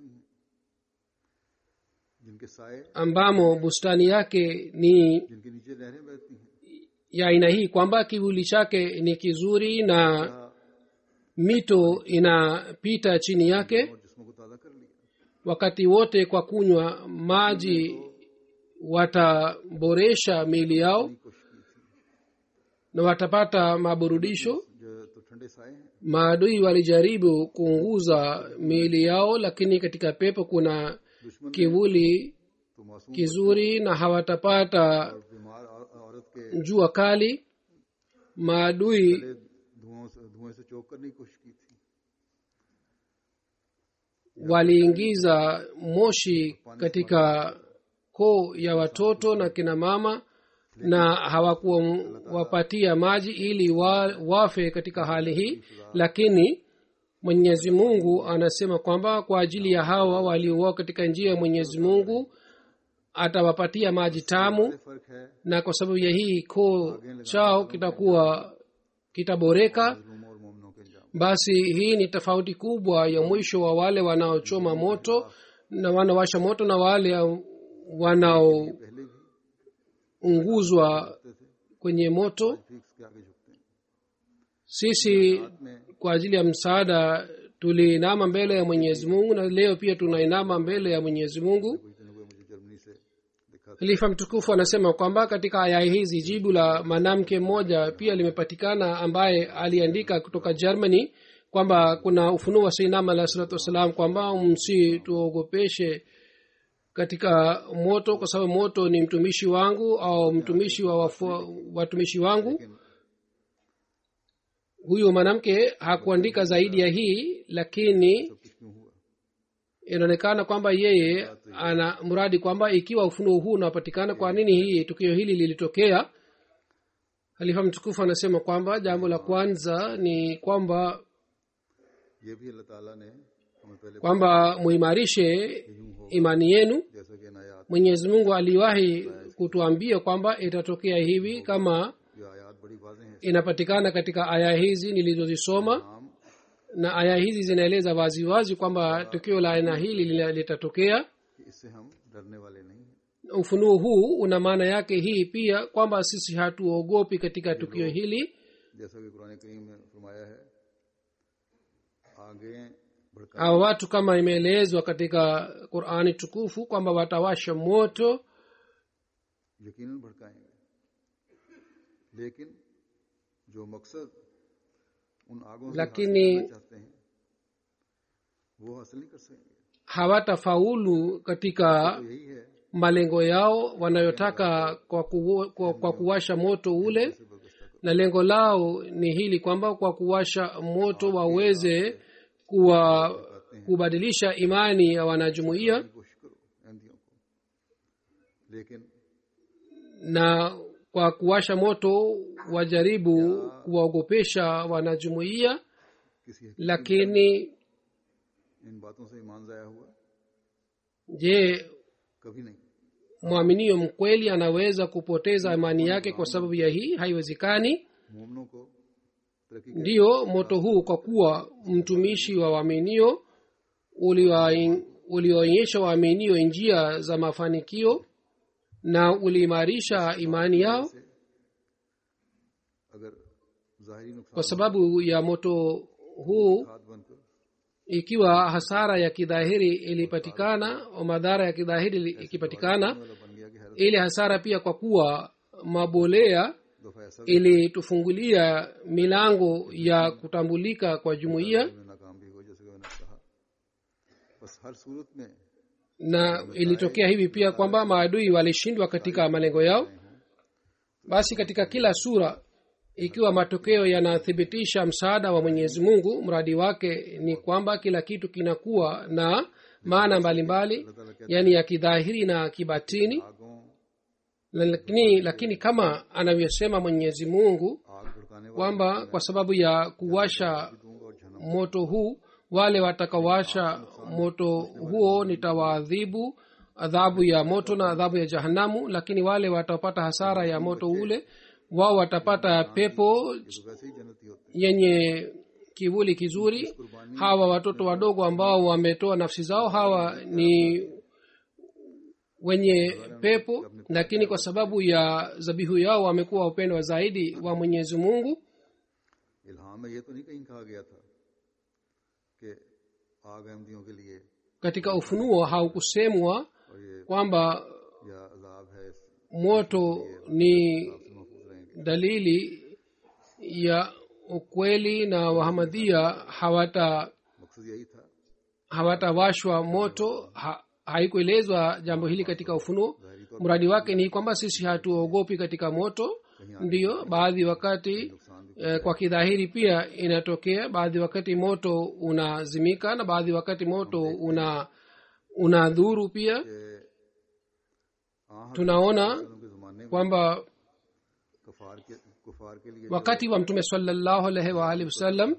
ambamo bustani yake ni ya aina hii kwamba kivuli chake ni kizuri na mito inapita chini yake wakati wote. Kwa kunywa maji wataboresha miili yao na watapata maburudisho. Maadui walijaribu kuunguza miili yao, lakini katika pepo kuna kivuli kizuri na hawatapata jua kali. Maadui waliingiza moshi katika koo ya watoto na kina mama na hawakuwapatia maji ili wa, wafe katika hali hii. Lakini Mwenyezi Mungu anasema kwamba kwa ajili ya hawa waliouawa katika njia ya Mwenyezi Mungu atawapatia maji tamu, na kwa sababu ya hii koo chao kitakuwa kitaboreka. Basi hii ni tofauti kubwa ya mwisho wa wale wanaochoma moto na wanawasha moto na wale wanaounguzwa kwenye moto. Sisi kwa ajili ya msaada tuliinama mbele ya Mwenyezi Mungu, na leo pia tunainama mbele ya Mwenyezi Mungu. Khalifa mtukufu anasema kwamba katika aya hizi jibu la mwanamke mmoja pia limepatikana ambaye aliandika kutoka Germany kwamba kuna ufunuo wa Sayyidina alayhi salatu wasalam kwamba msituogopeshe katika moto kwa sababu moto ni mtumishi wangu au mtumishi wa wafu, watumishi wangu. Huyo mwanamke hakuandika zaidi ya hii, lakini inaonekana kwamba yeye ana mradi kwamba ikiwa ufunuo huu unapatikana, kwa nini hii tukio hili lilitokea. Khalifa mtukufu anasema kwamba jambo la kwanza ni kwamba kwamba muimarishe imani yenu. Mwenyezi Mungu aliwahi kutuambia kwamba itatokea hivi kama inapatikana katika aya hizi nilizozisoma, na aya hizi zinaeleza wazi wazi kwamba tukio la aina hili litatokea. Ufunuo huu una maana yake hii pia kwamba sisi hatuogopi katika tukio hili. Hawa watu kama imeelezwa katika Qur'ani tukufu kwamba watawasha moto, lakini hawatafaulu katika malengo yao wanayotaka kwa, ku, kwa, kwa kuwasha moto ule. Na lengo lao ni hili kwamba kwa kuwasha moto waweze kuwa kubadilisha imani ya wanajumuiya, na kwa kuwasha moto wajaribu kuwaogopesha wanajumuiya. Lakini je, mwaminio mkweli anaweza kupoteza imani yake kwa sababu ya hii? Haiwezekani. Ndiyo, moto huu kwa kuwa mtumishi wa waaminio ulioonyesha waaminio njia za mafanikio na uliimarisha imani yao. Kwa sababu ya moto huu, ikiwa hasara ya kidhahiri ilipatikana au madhara ya kidhahiri ikipatikana, ile hasara pia kwa kuwa mabolea ilitufungulia milango ya kutambulika kwa jumuiya. बस हर सूरत में na ilitokea hivi pia kwamba maadui walishindwa katika malengo yao. Basi katika kila sura ikiwa matokeo yanathibitisha msaada wa Mwenyezi Mungu, mradi wake ni kwamba kila kitu kinakuwa na maana mbalimbali, yani ya kidhahiri na kibatini. Lakini, lakini kama anavyosema Mwenyezi Mungu kwamba kwa sababu ya kuwasha moto huu, wale watakawasha moto huo nitawaadhibu adhabu ya moto na adhabu ya jahanamu, lakini wale watapata hasara ya moto ule, wao watapata pepo yenye kivuli kizuri. Hawa watoto wadogo ambao wametoa nafsi zao, hawa ni wenye pepo, lakini kwa sababu ya dhabihu yao wamekuwa upendo zaidi wa Mwenyezi Mungu. Katika Ufunuo haukusemwa kwamba moto ni dalili ya ukweli na Wahamadia hawata hawatawashwa moto. Ha, haikuelezwa jambo hili katika Ufunuo. Mradi wake ni kwamba sisi hatuogopi katika moto. Ndiyo, baadhi wakati eh, kwa kidhahiri pia inatokea, baadhi wakati moto unazimika na baadhi wakati moto una unadhuru pia. Tunaona kwamba wakati wa Mtume sallallahu alaihi wa alihi wasallam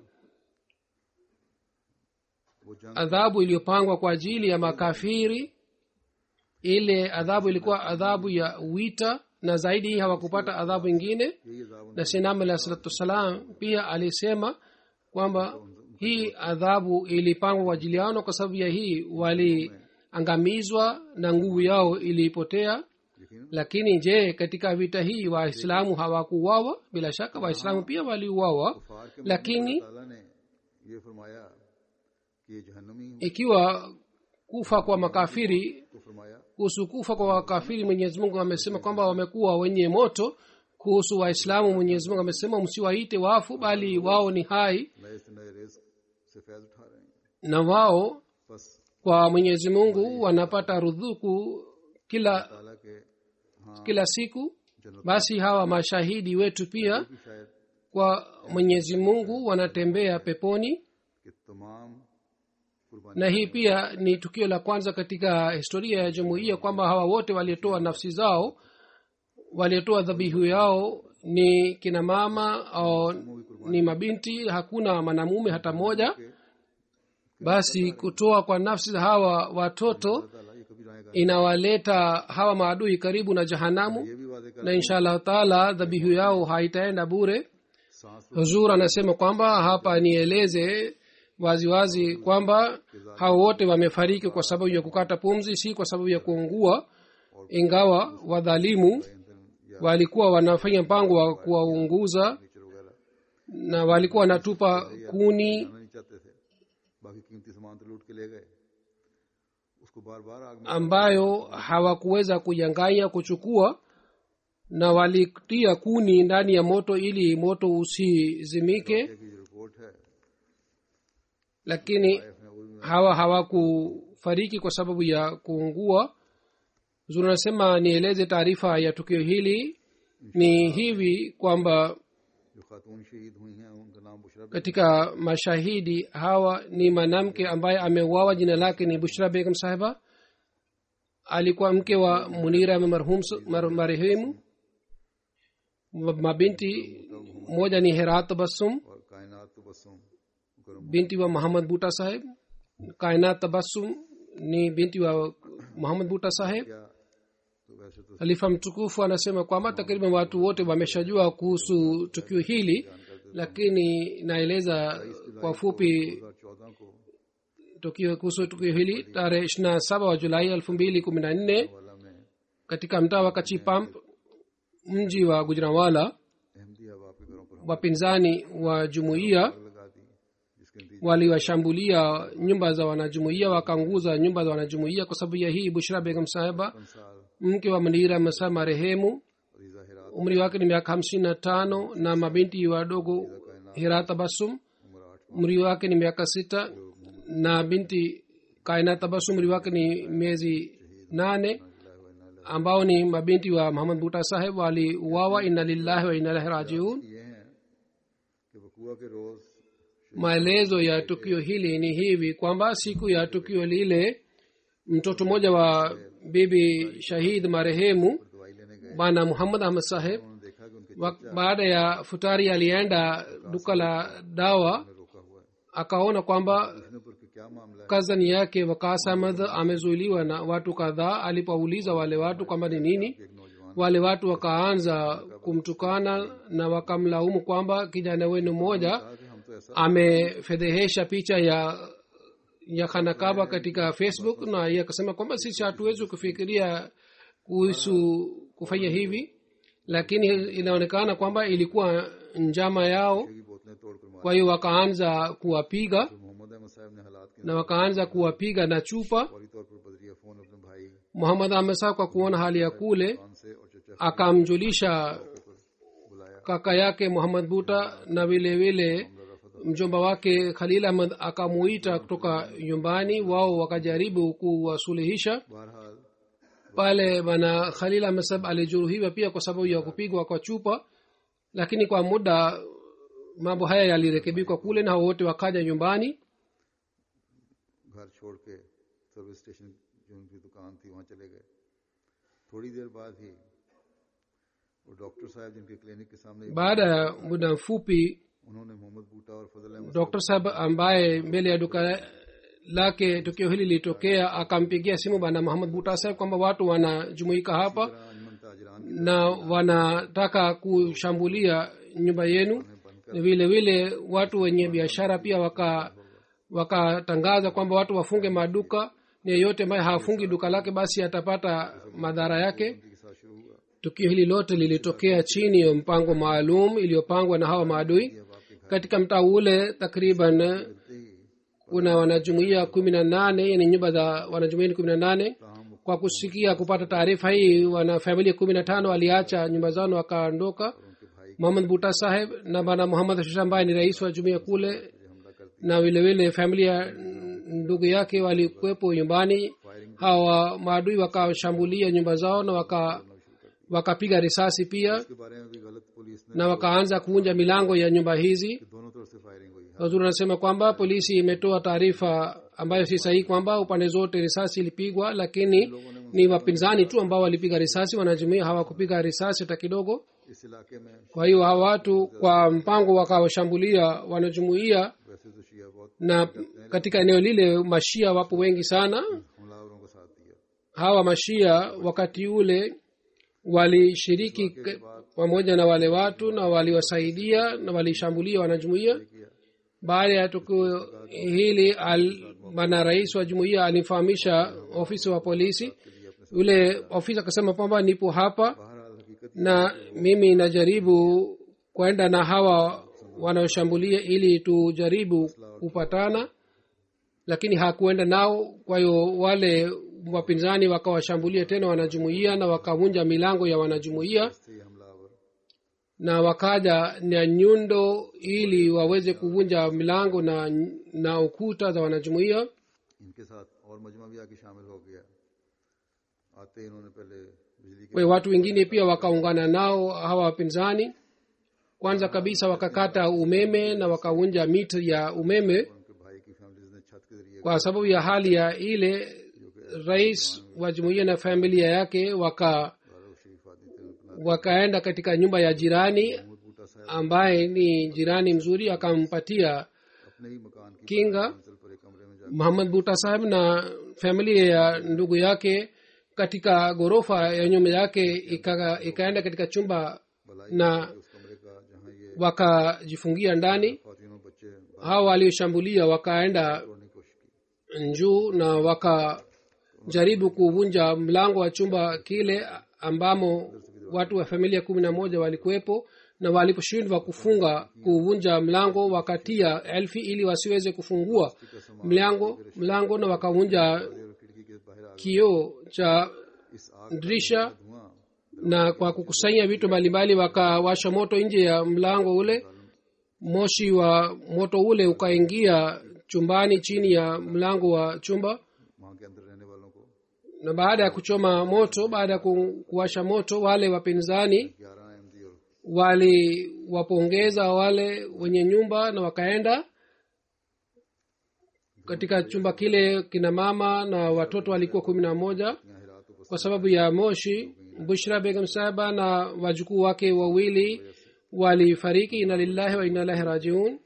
adhabu iliyopangwa kwa ajili ya makafiri, ile adhabu ilikuwa adhabu ya wita, na zaidi hawakupata adhabu ingine. Na Sinam alayhi salatu wasalam pia alisema kwamba hii adhabu ilipangwa kwa ajili yao, kwa sababu ya hii waliangamizwa na nguvu yao ilipotea. Lakini je, katika vita hii Waislamu hawakuuawa? Bila shaka Waislamu pia waliuawa, lakini ikiwa kufa kwa makafiri, kuhusu kufa kwa makafiri Mwenyezi Mungu amesema kwamba wamekuwa wenye moto. Kuhusu Waislamu Mwenyezi Mungu amesema msiwaite wafu, bali wao ni hai, na wao kwa Mwenyezi Mungu wanapata ruzuku kila kila siku. Basi hawa mashahidi wetu pia kwa Mwenyezi Mungu wanatembea peponi. Na hii pia ni tukio la kwanza katika historia ya jumuiya kwamba hawa wote waliotoa nafsi zao, waliotoa dhabihu yao ni kina mama au ni mabinti, hakuna mwanamume hata moja. Basi kutoa kwa nafsi za hawa watoto inawaleta hawa maadui karibu na jahanamu, na inshallah taala dhabihu yao haitaenda bure. Huzur anasema kwamba hapa nieleze waziwazi wazi kwamba hao wote wamefariki kwa sababu ya kukata pumzi, si kwa sababu ya kuungua. Ingawa wadhalimu walikuwa wanafanya mpango wa kuwaunguza na walikuwa wanatupa kuni ambayo hawakuweza kuyanganya kuchukua, na walitia kuni ndani ya moto ili moto usizimike, lakini hawa hawakufariki kwa sababu ya kuungua. Zuri nasema nieleze taarifa ya tukio hili. Ni hivi kwamba katika mashahidi hawa ni mwanamke ambaye ameuawa, jina lake ni Bushra Begum Sahiba. Alikuwa mke wa Munira marhum marehemu. Mabinti moja ni Herat Tabassum, binti wa Muhammad Buta Sahib. Kainat Tabassum ni binti wa Muhammad Buta Sahib. Khalifa mtukufu anasema kwamba takriban watu wote wameshajua kuhusu tukio hili, lakini naeleza kwa fupi tukio kuhusu tukio hili. Tarehe ishirini na saba wa Julai elfu mbili kumi na nne katika mtaa wa Kachipamp, mji wa Gujranwala, wapinzani wa jumuiya waliwashambulia nyumba za wanajumuiya, wakaanguza nyumba za wanajumuiya. Kwa sababu ya hii Bushra Begum Sahiba, mke wa Munira Masa marehemu, umri wake ni miaka hamsini na tano, na mabinti wadogo Hira Tabassum umri wake ni miaka sita, na binti kaina tabasum umri wake ni miezi nane ambao ni mabinti wa Muhammad Bhutta Sahib waliuawa. Inna lillahi wa inna ilaihi rajiun. Maelezo ya tukio hili ni hivi kwamba siku ya tukio lile mtoto mmoja wa bibi shahid marehemu bwana Muhammad Ahmad Sahib baada ya futari alienda duka la dawa, akaona kwamba kazani yake Waqas Ahmad amezuiliwa na watu kadhaa. Alipouliza wale watu kwamba ni nini, wale watu wakaanza kumtukana na wakamlaumu kwamba kijana wenu mmoja amefedhehesha picha ya ya Khanakaba katika Facebook, na yeye akasema kwamba sisi hatuwezi kufikiria kuhusu kufanya hivi, lakini inaonekana kwamba ilikuwa njama yao. Kwa hiyo wakaanza kuwapiga na wakaanza kuwapiga na chupa. Muhammad Ahmad Sahib kwa kuona hali ya kule akamjulisha kaka yake Muhammad Bhutta, na vile vile mjomba wake Khalil Ahmad akamuita kutoka nyumbani. Wao wakajaribu kuwasuluhisha pale. Bana Khalil Ahmad Sahib alijeruhiwa pia kwa sababu ya kupigwa kwa chupa, lakini kwa muda mambo haya yalirekebika kule na wote wakaja nyumbani. घर छोड़ के service station जो उनकी दुकान थी वहां चले गए. थोड़ी देर बाद ही वो डॉक्टर साहब जिनके क्लिनिक के सामने, baada ya muda mfupi, उन्होंने मोहम्मद बूटा और फजल Ahmad Dr. Sahab ambaye mbele ya duka lake tukio hili lilitokea akampigia simu bwana Muhammad Bhutta Sahib kwamba watu wanajumuika hapa na wanataka kushambulia nyumba yenu. Vile vile watu wenye biashara pia waka wakatangaza kwamba watu wafunge maduka, ni yeyote ambaye hafungi duka lake basi atapata madhara yake. Tukio hili lote lilitokea chini ya mpango maalum iliyopangwa na hawa maadui. Katika mtaa ule takriban kuna wanajumuiya kumi na nane, yani nyumba za wanajumuiya kumi na nane. Kwa kusikia kupata taarifa hii, wana familia kumi na tano waliacha nyumba zao wakaondoka. Muhammad Bhutta Sahib na bwana Muhammad Shah ambaye ni rais wa jumuiya kule na vile vile familia ndugu yake walikuwepo nyumbani. Hawa maadui wakashambulia nyumba zao na waka wakapiga risasi pia na wakaanza kuvunja milango ya nyumba hizi. Wazuri anasema kwamba polisi imetoa taarifa ambayo si sahihi kwamba upande zote risasi ilipigwa, lakini ni wapinzani tu ambao walipiga risasi, wanajumuiya hawakupiga risasi hata kidogo. Kwa hiyo hawa watu kwa mpango wakawashambulia wanajumuiya, na katika eneo lile mashia wapo wengi sana. Hawa mashia wakati ule walishiriki pamoja na wale watu na waliwasaidia na walishambulia wanajumuiya. Baada ya tukio hili, bwana rais wa jumuiya alimfahamisha ofisa wa polisi. Yule ofisa akasema kwamba nipo hapa na mimi najaribu kwenda na hawa wanaoshambulia ili tujaribu kupatana, lakini hakuenda nao. Kwa hiyo wale wapinzani wakawashambulia tena wanajumuiya na wakavunja milango ya wanajumuiya na wakaja na nyundo ili waweze kuvunja milango na na ukuta za wanajumuiya. Kwa watu wengine pia wakaungana nao hawa wapinzani. Kwanza kabisa wakakata umeme na wakavunja miti ya umeme. Kwa sababu ya hali ya ile, rais wa jumuiya na familia yake waka wakaenda katika nyumba ya jirani ambaye ni jirani mzuri, akampatia kinga. Muhammad Bhutta Sahib na familia ya ndugu yake katika gorofa ya nyumba yake ika, ikaenda katika chumba na wakajifungia ndani. Hawa walioshambulia wakaenda juu na wakajaribu kuvunja mlango wa chumba kile ambamo watu wa familia kumi na moja walikuwepo, na waliposhindwa kufunga kuvunja mlango wakatia elfi ili wasiweze kufungua mlango mlango na wakavunja kioo cha dirisha, na kwa kukusanya vitu mbalimbali wakawasha moto nje ya mlango ule. Moshi wa moto ule ukaingia chumbani chini ya mlango wa chumba. na baada ya kuchoma moto, baada ya ku, kuwasha moto, wale wapinzani waliwapongeza wale wenye nyumba na wakaenda katika chumba kile. Kina mama na watoto walikuwa kumi na moja. Kwa sababu ya moshi, Bushra Begum Sahaba na wajukuu wake wawili walifariki. Inna lillahi wa inna ilaihi rajiun.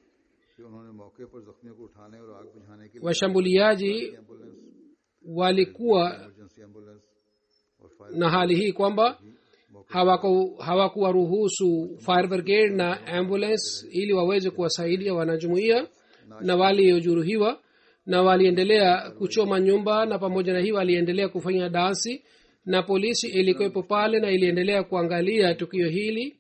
Washambuliaji walikuwa na hali hii kwamba hawakuwaruhusu fire brigade na ambulance ili waweze kuwasaidia wanajumuiya na waliojeruhiwa, na waliendelea kuchoma nyumba, na pamoja na hii waliendelea kufanya dansi, na polisi ilikuwepo pale na iliendelea kuangalia tukio hili,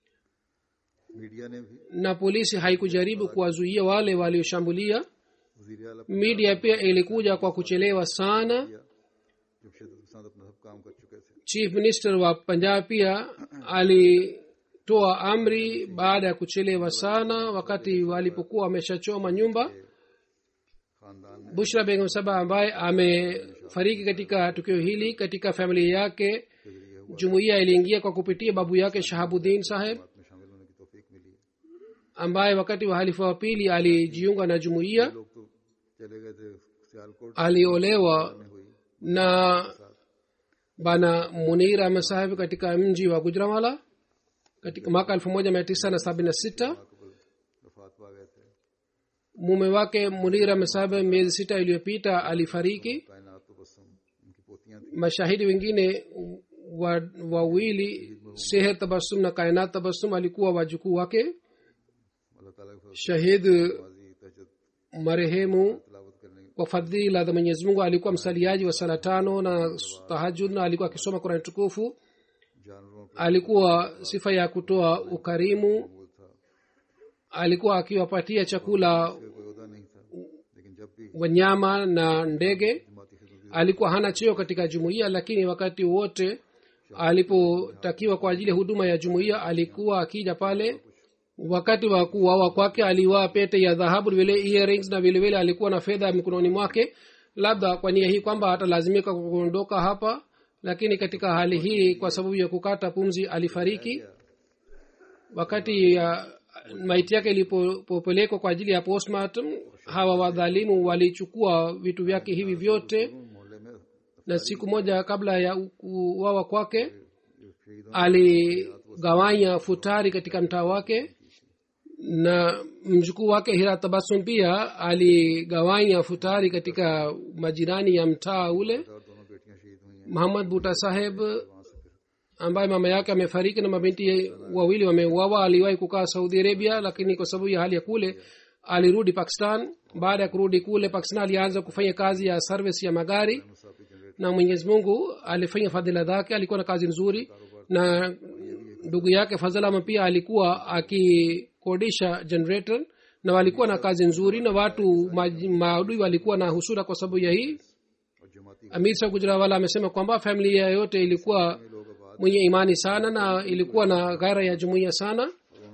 na polisi haikujaribu kuwazuia wale walioshambulia. Media pia ilikuja kwa kuchelewa sana. Chief Minister wa Punjab pia alitoa amri baada ya kuchelewa sana, wakati walipokuwa wameshachoma nyumba. Bushra Begum Sahaba ambaye amefariki katika tukio hili, katika familia yake jumuiya iliingia kwa kupitia babu yake Shahabuddin Saheb, ambaye wakati wa halifa wa pili alijiunga na jumuiya. Aliolewa na bana Munir Ahmed Saheb katika mji wa Gujranwala katika mwaka elfu moja mia tisa sabini na sita. Mume wake Munir Ahmed Saheb miezi sita iliyopita alifariki. Mashahidi wengine wawili wa Seher Tabassum na Kainat Tabassum alikuwa wajukuu wake. Shahid marehemu kwa fadhila za Mwenyezi Mungu alikuwa msaliaji wa sala tano na tahajjud, na alikuwa akisoma Qur'an tukufu. Alikuwa sifa ya kutoa ukarimu, alikuwa akiwapatia chakula wanyama na ndege. Alikuwa hana cheo katika jumuiya, lakini wakati wote alipotakiwa kwa ajili ya huduma ya jumuiya alikuwa akija pale. Wakati wa kuuawa kwake aliwaa pete ya dhahabu, vile earrings, na vile vile alikuwa na fedha mikononi mwake, labda kwa nia hii kwamba atalazimika kuondoka hapa, lakini katika hali hii kwa sababu ya kukata pumzi alifariki. Wakati ya maiti yake ilipopelekwa kwa ajili ya postmortem, hawa wadhalimu walichukua vitu vyake hivi vyote, na siku moja kabla ya kuuawa kwake aligawanya futari katika mtaa wake, na mjukuu wake Hira Tabassum pia aligawanya futari katika majirani ya mtaa ule. Muhammad Buta Saheb ambaye mama yake amefariki na mabinti wawili wameuawa, aliwahi kukaa Saudi Arabia, lakini kwa sababu ya hali ya kule alirudi Pakistan. Baada ya kurudi kule Pakistan alianza kufanya kazi ya service ya magari, na Mwenyezi Mungu alifanya fadhila zake, alikuwa na kazi nzuri. Na ndugu yake Fazalama pia alikuwa akikodisha generator, na walikuwa na kazi nzuri, na watu maadui walikuwa na husura kwa sababu ya hii. Amir Sahib Gujranwala amesema kwamba familia yote ilikuwa mwenye imani sana na ilikuwa na ghaira ya jumuiya sana,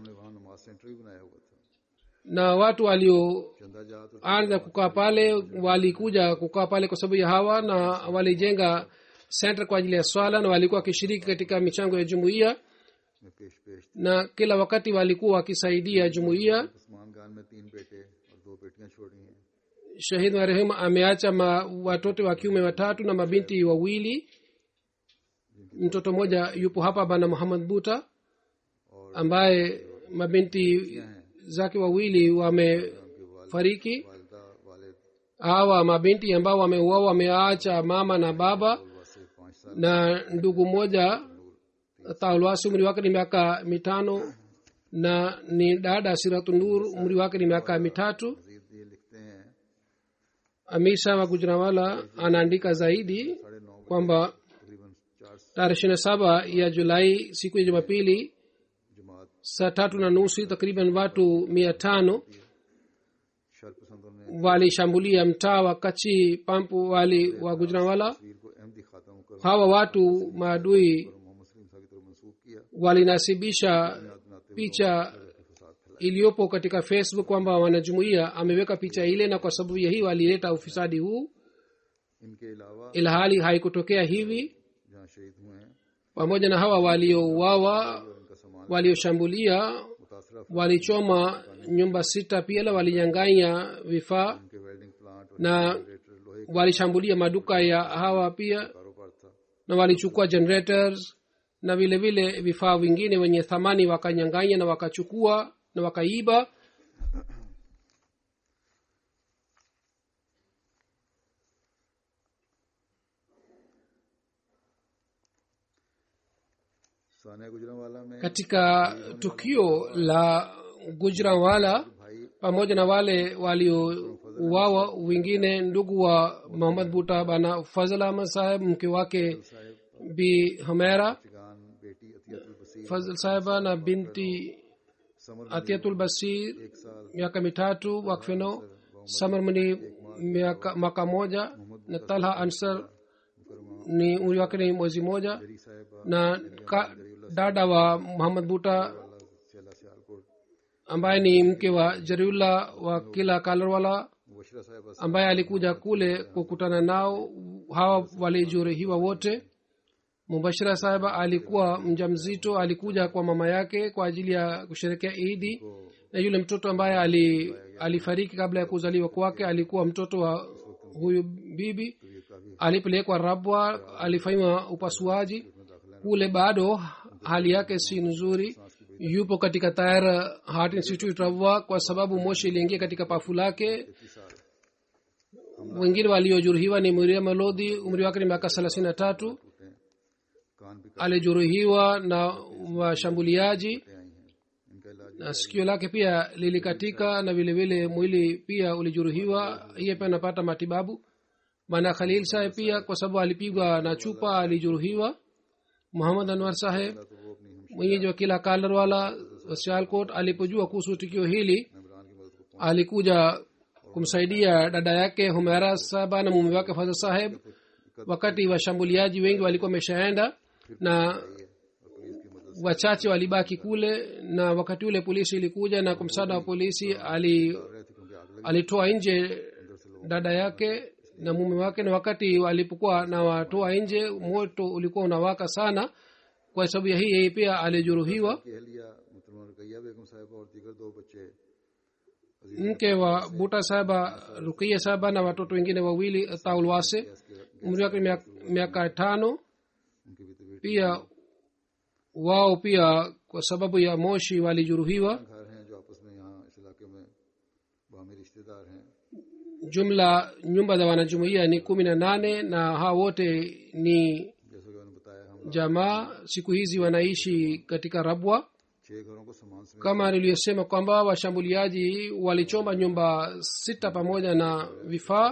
na watu walioanza kukaa pale walikuja kukaa pale kwa sababu ya hawa, na walijenga center kwa ajili ya swala, na walikuwa wakishiriki katika michango ya jumuiya, na kila wakati walikuwa wakisaidia jumuiya. Shahid marehemu ameacha watoto wa kiume watatu na mabinti wawili. Mtoto mmoja yupo hapa, bana Muhammad Buta, ambaye mabinti zake wawili wamefariki. Hawa mabinti ambao wameuawa wameacha mama na baba, na ndugu mmoja Taulwasi umri wake ni miaka mitano, na ni dada Siratunur umri wake ni miaka mitatu. Amisa wa Gujranwala anaandika zaidi kwamba tarehe ishirini na saba ya Julai, siku ya Jumapili, saa tatu na nusu takriban watu mia tano walishambulia mtaa wa Kachi Pampu wali wa Gujranwala. Hawa watu maadui walinasibisha picha iliyopo katika Facebook kwamba wanajumuiya ameweka picha ile, na kwa sababu ya hii walileta ufisadi huu. ilhali haikutokea hivi. Pamoja na hawa waliouawa, walioshambulia walichoma nyumba sita, pia walinyang'anya vifaa na walishambulia maduka ya hawa pia, na walichukua generators na vile vile vifaa vingine wenye thamani wakanyang'anya na wakachukua na wakaiba. Katika tukio la Gujranwala, pamoja na wale waliouawa wengine, ndugu wa Muhammad Bhuta bana Fazl Ahmad Saheb, mke wake Bi Humera Fazl Sahiba na binti Atiyatul Basir miaka mitatu wakfeno, Samarmani miaka mwaka moja, na Talha Ansar ni umri wake ni mwezi moja, na ka, dada wa Muhammad Bhuta ambaye ni mke wa Jariullah wa kila Kalarwala ambaye alikuja kule kukutana nao. Hawa walijeruhiwa wote. Mubashira Sahiba alikuwa mjamzito, alikuja kwa mama yake kwa ajili ya kusherehekea Idi, na yule mtoto ambaye ali, alifariki kabla ya kuzaliwa kwake alikuwa mtoto wa huyu bibi. Alipelekwa Rabwa, alifanywa upasuaji kule, bado hali yake si nzuri. Yupo katika Tayar Heart Institute Rabwa kwa sababu moshi iliingia katika pafu lake. Wengine waliojeruhiwa ni Miriam Lodhi, umri wake ni miaka thelathini na tatu, alijeruhiwa na washambuliaji na sikio lake pia lilikatika, na vile vile mwili pia ulijeruhiwa. Yeye pia anapata matibabu. Bana Khalil Saheb pia kwa sababu alipigwa na chupa alijeruhiwa. Muhammad Anwar Saheb mwenyeji wa kila Kalarwala Sialkot alipojua kuhusu tukio hili alikuja kumsaidia dada yake Humera Sahaba na mume wake Fazl Saheb. Wakati washambuliaji wengi walikuwa wameshaenda na wachache walibaki kule, na wakati ule polisi ilikuja na kwa msaada wa polisi ali alitoa nje dada yake na mume wake, na wakati walipokuwa na watoa nje moto ulikuwa unawaka sana. Kwa sababu ya hii yeye pia alijeruhiwa. Mke wa Bhuta Sahaba Rukia Sahaba na watoto wengine wawili Taul Wase umri wake miaka tano, pia wao pia kwa sababu ya moshi walijeruhiwa. Jumla nyumba za wanajumuiya ni kumi na nane na hao wote ni jamaa. Siku hizi wanaishi katika Rabwa. Kama niliyosema kwamba washambuliaji walichoma nyumba sita pamoja na vifaa.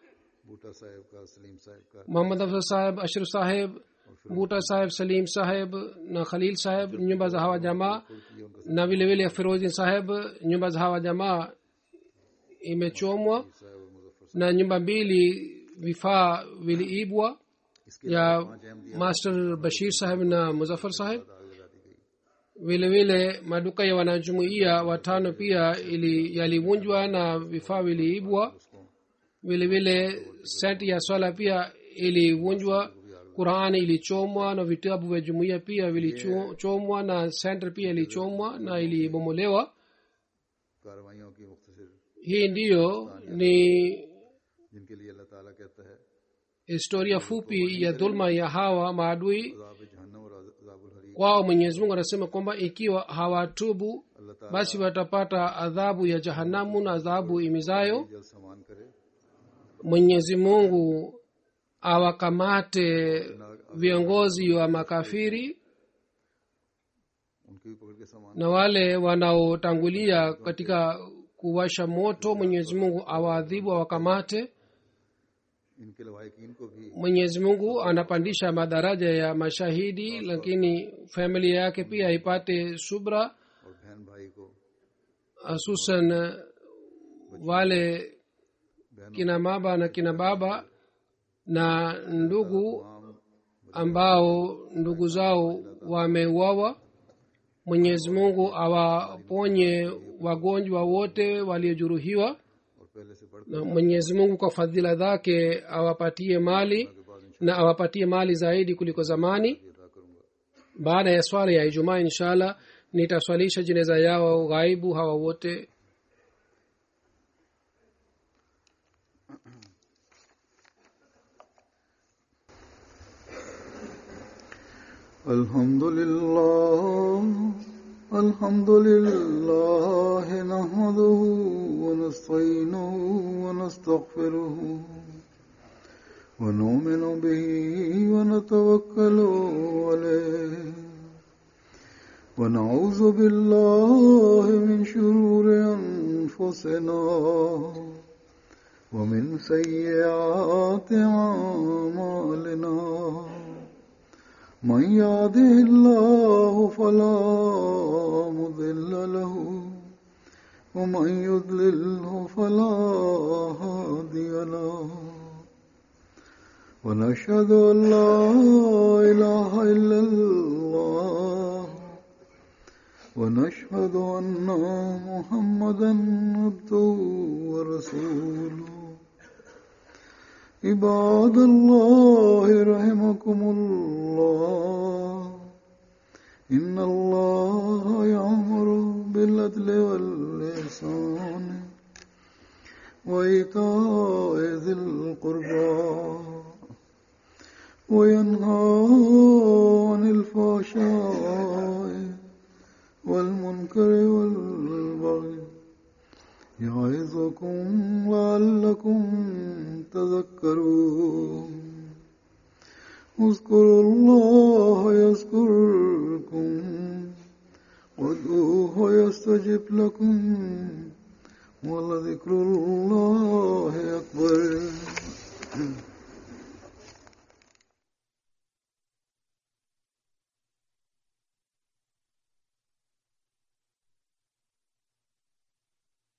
Muhammad Afzal Saheb, Ashraf Saheb, Bhuta Saheb, Salim Saheb na Khalil Saheb nyumba za hawa jamaa, na vile vile Firozin Saheb nyumba za hawa jamaa imechomwa, na nyumba mbili vifaa viliibwa ya Master Bashir Saheb na Muzaffar Saheb. Vile vile maduka ya wanajumuiya watano pia ili yalivunjwa na vifaa viliibwa. Vile vile senti ya swala pia ilivunjwa, Qur'ani ilichomwa na vitabu vya jumuiya pia vilichomwa, na center pia ilichomwa na ilibomolewa. Hii ndiyo ni historia fupi ya dhulma ya hawa maadui. Kwao Mwenyezi Mungu anasema kwamba ikiwa hawatubu basi watapata adhabu ya jahanamu na adhabu imizayo. Mwenyezi Mungu awakamate viongozi wa makafiri na wale wanaotangulia katika kuwasha moto. Mwenyezi Mungu awaadhibu, awakamate. Mwenyezi Mungu anapandisha madaraja ya mashahidi, lakini familia yake pia ipate subra, hususan wale kina mama na kina baba na ndugu ambao ndugu zao wameuawa. Mwenyezi Mungu awaponye wagonjwa wote waliojeruhiwa, na mwenyezi mungu kwa fadhila zake awapatie mali na awapatie mali zaidi kuliko zamani. Baada ya swala ya Ijumaa inshallah nitaswalisha jeneza yao ghaibu hawa wote. Alhamdulillah alhamdulillah nahmaduhu wa nasta'inuhu wa nastaghfiruhu wa nu'minu bihi wa natawakkalu alayhi wa na'udhu billahi min shururi anfusina wa min sayyiati a'malina. من يهده الله فلا مضل له ومن يضلله فلا هادي له ونشهد أن لا إله إلا الله ونشهد أن محمدا عبده ورسوله. عباد الله رحمكم الله إن الله يأمر بالعدل والإحسان وإيتاء ذي القربى وينهى عن الفحشاء والمنكر والبغي يعظكم لعلكم تذكرون. اذكروا الله يذكركم وادعوه يستجب لكم ولذكر الله أكبر.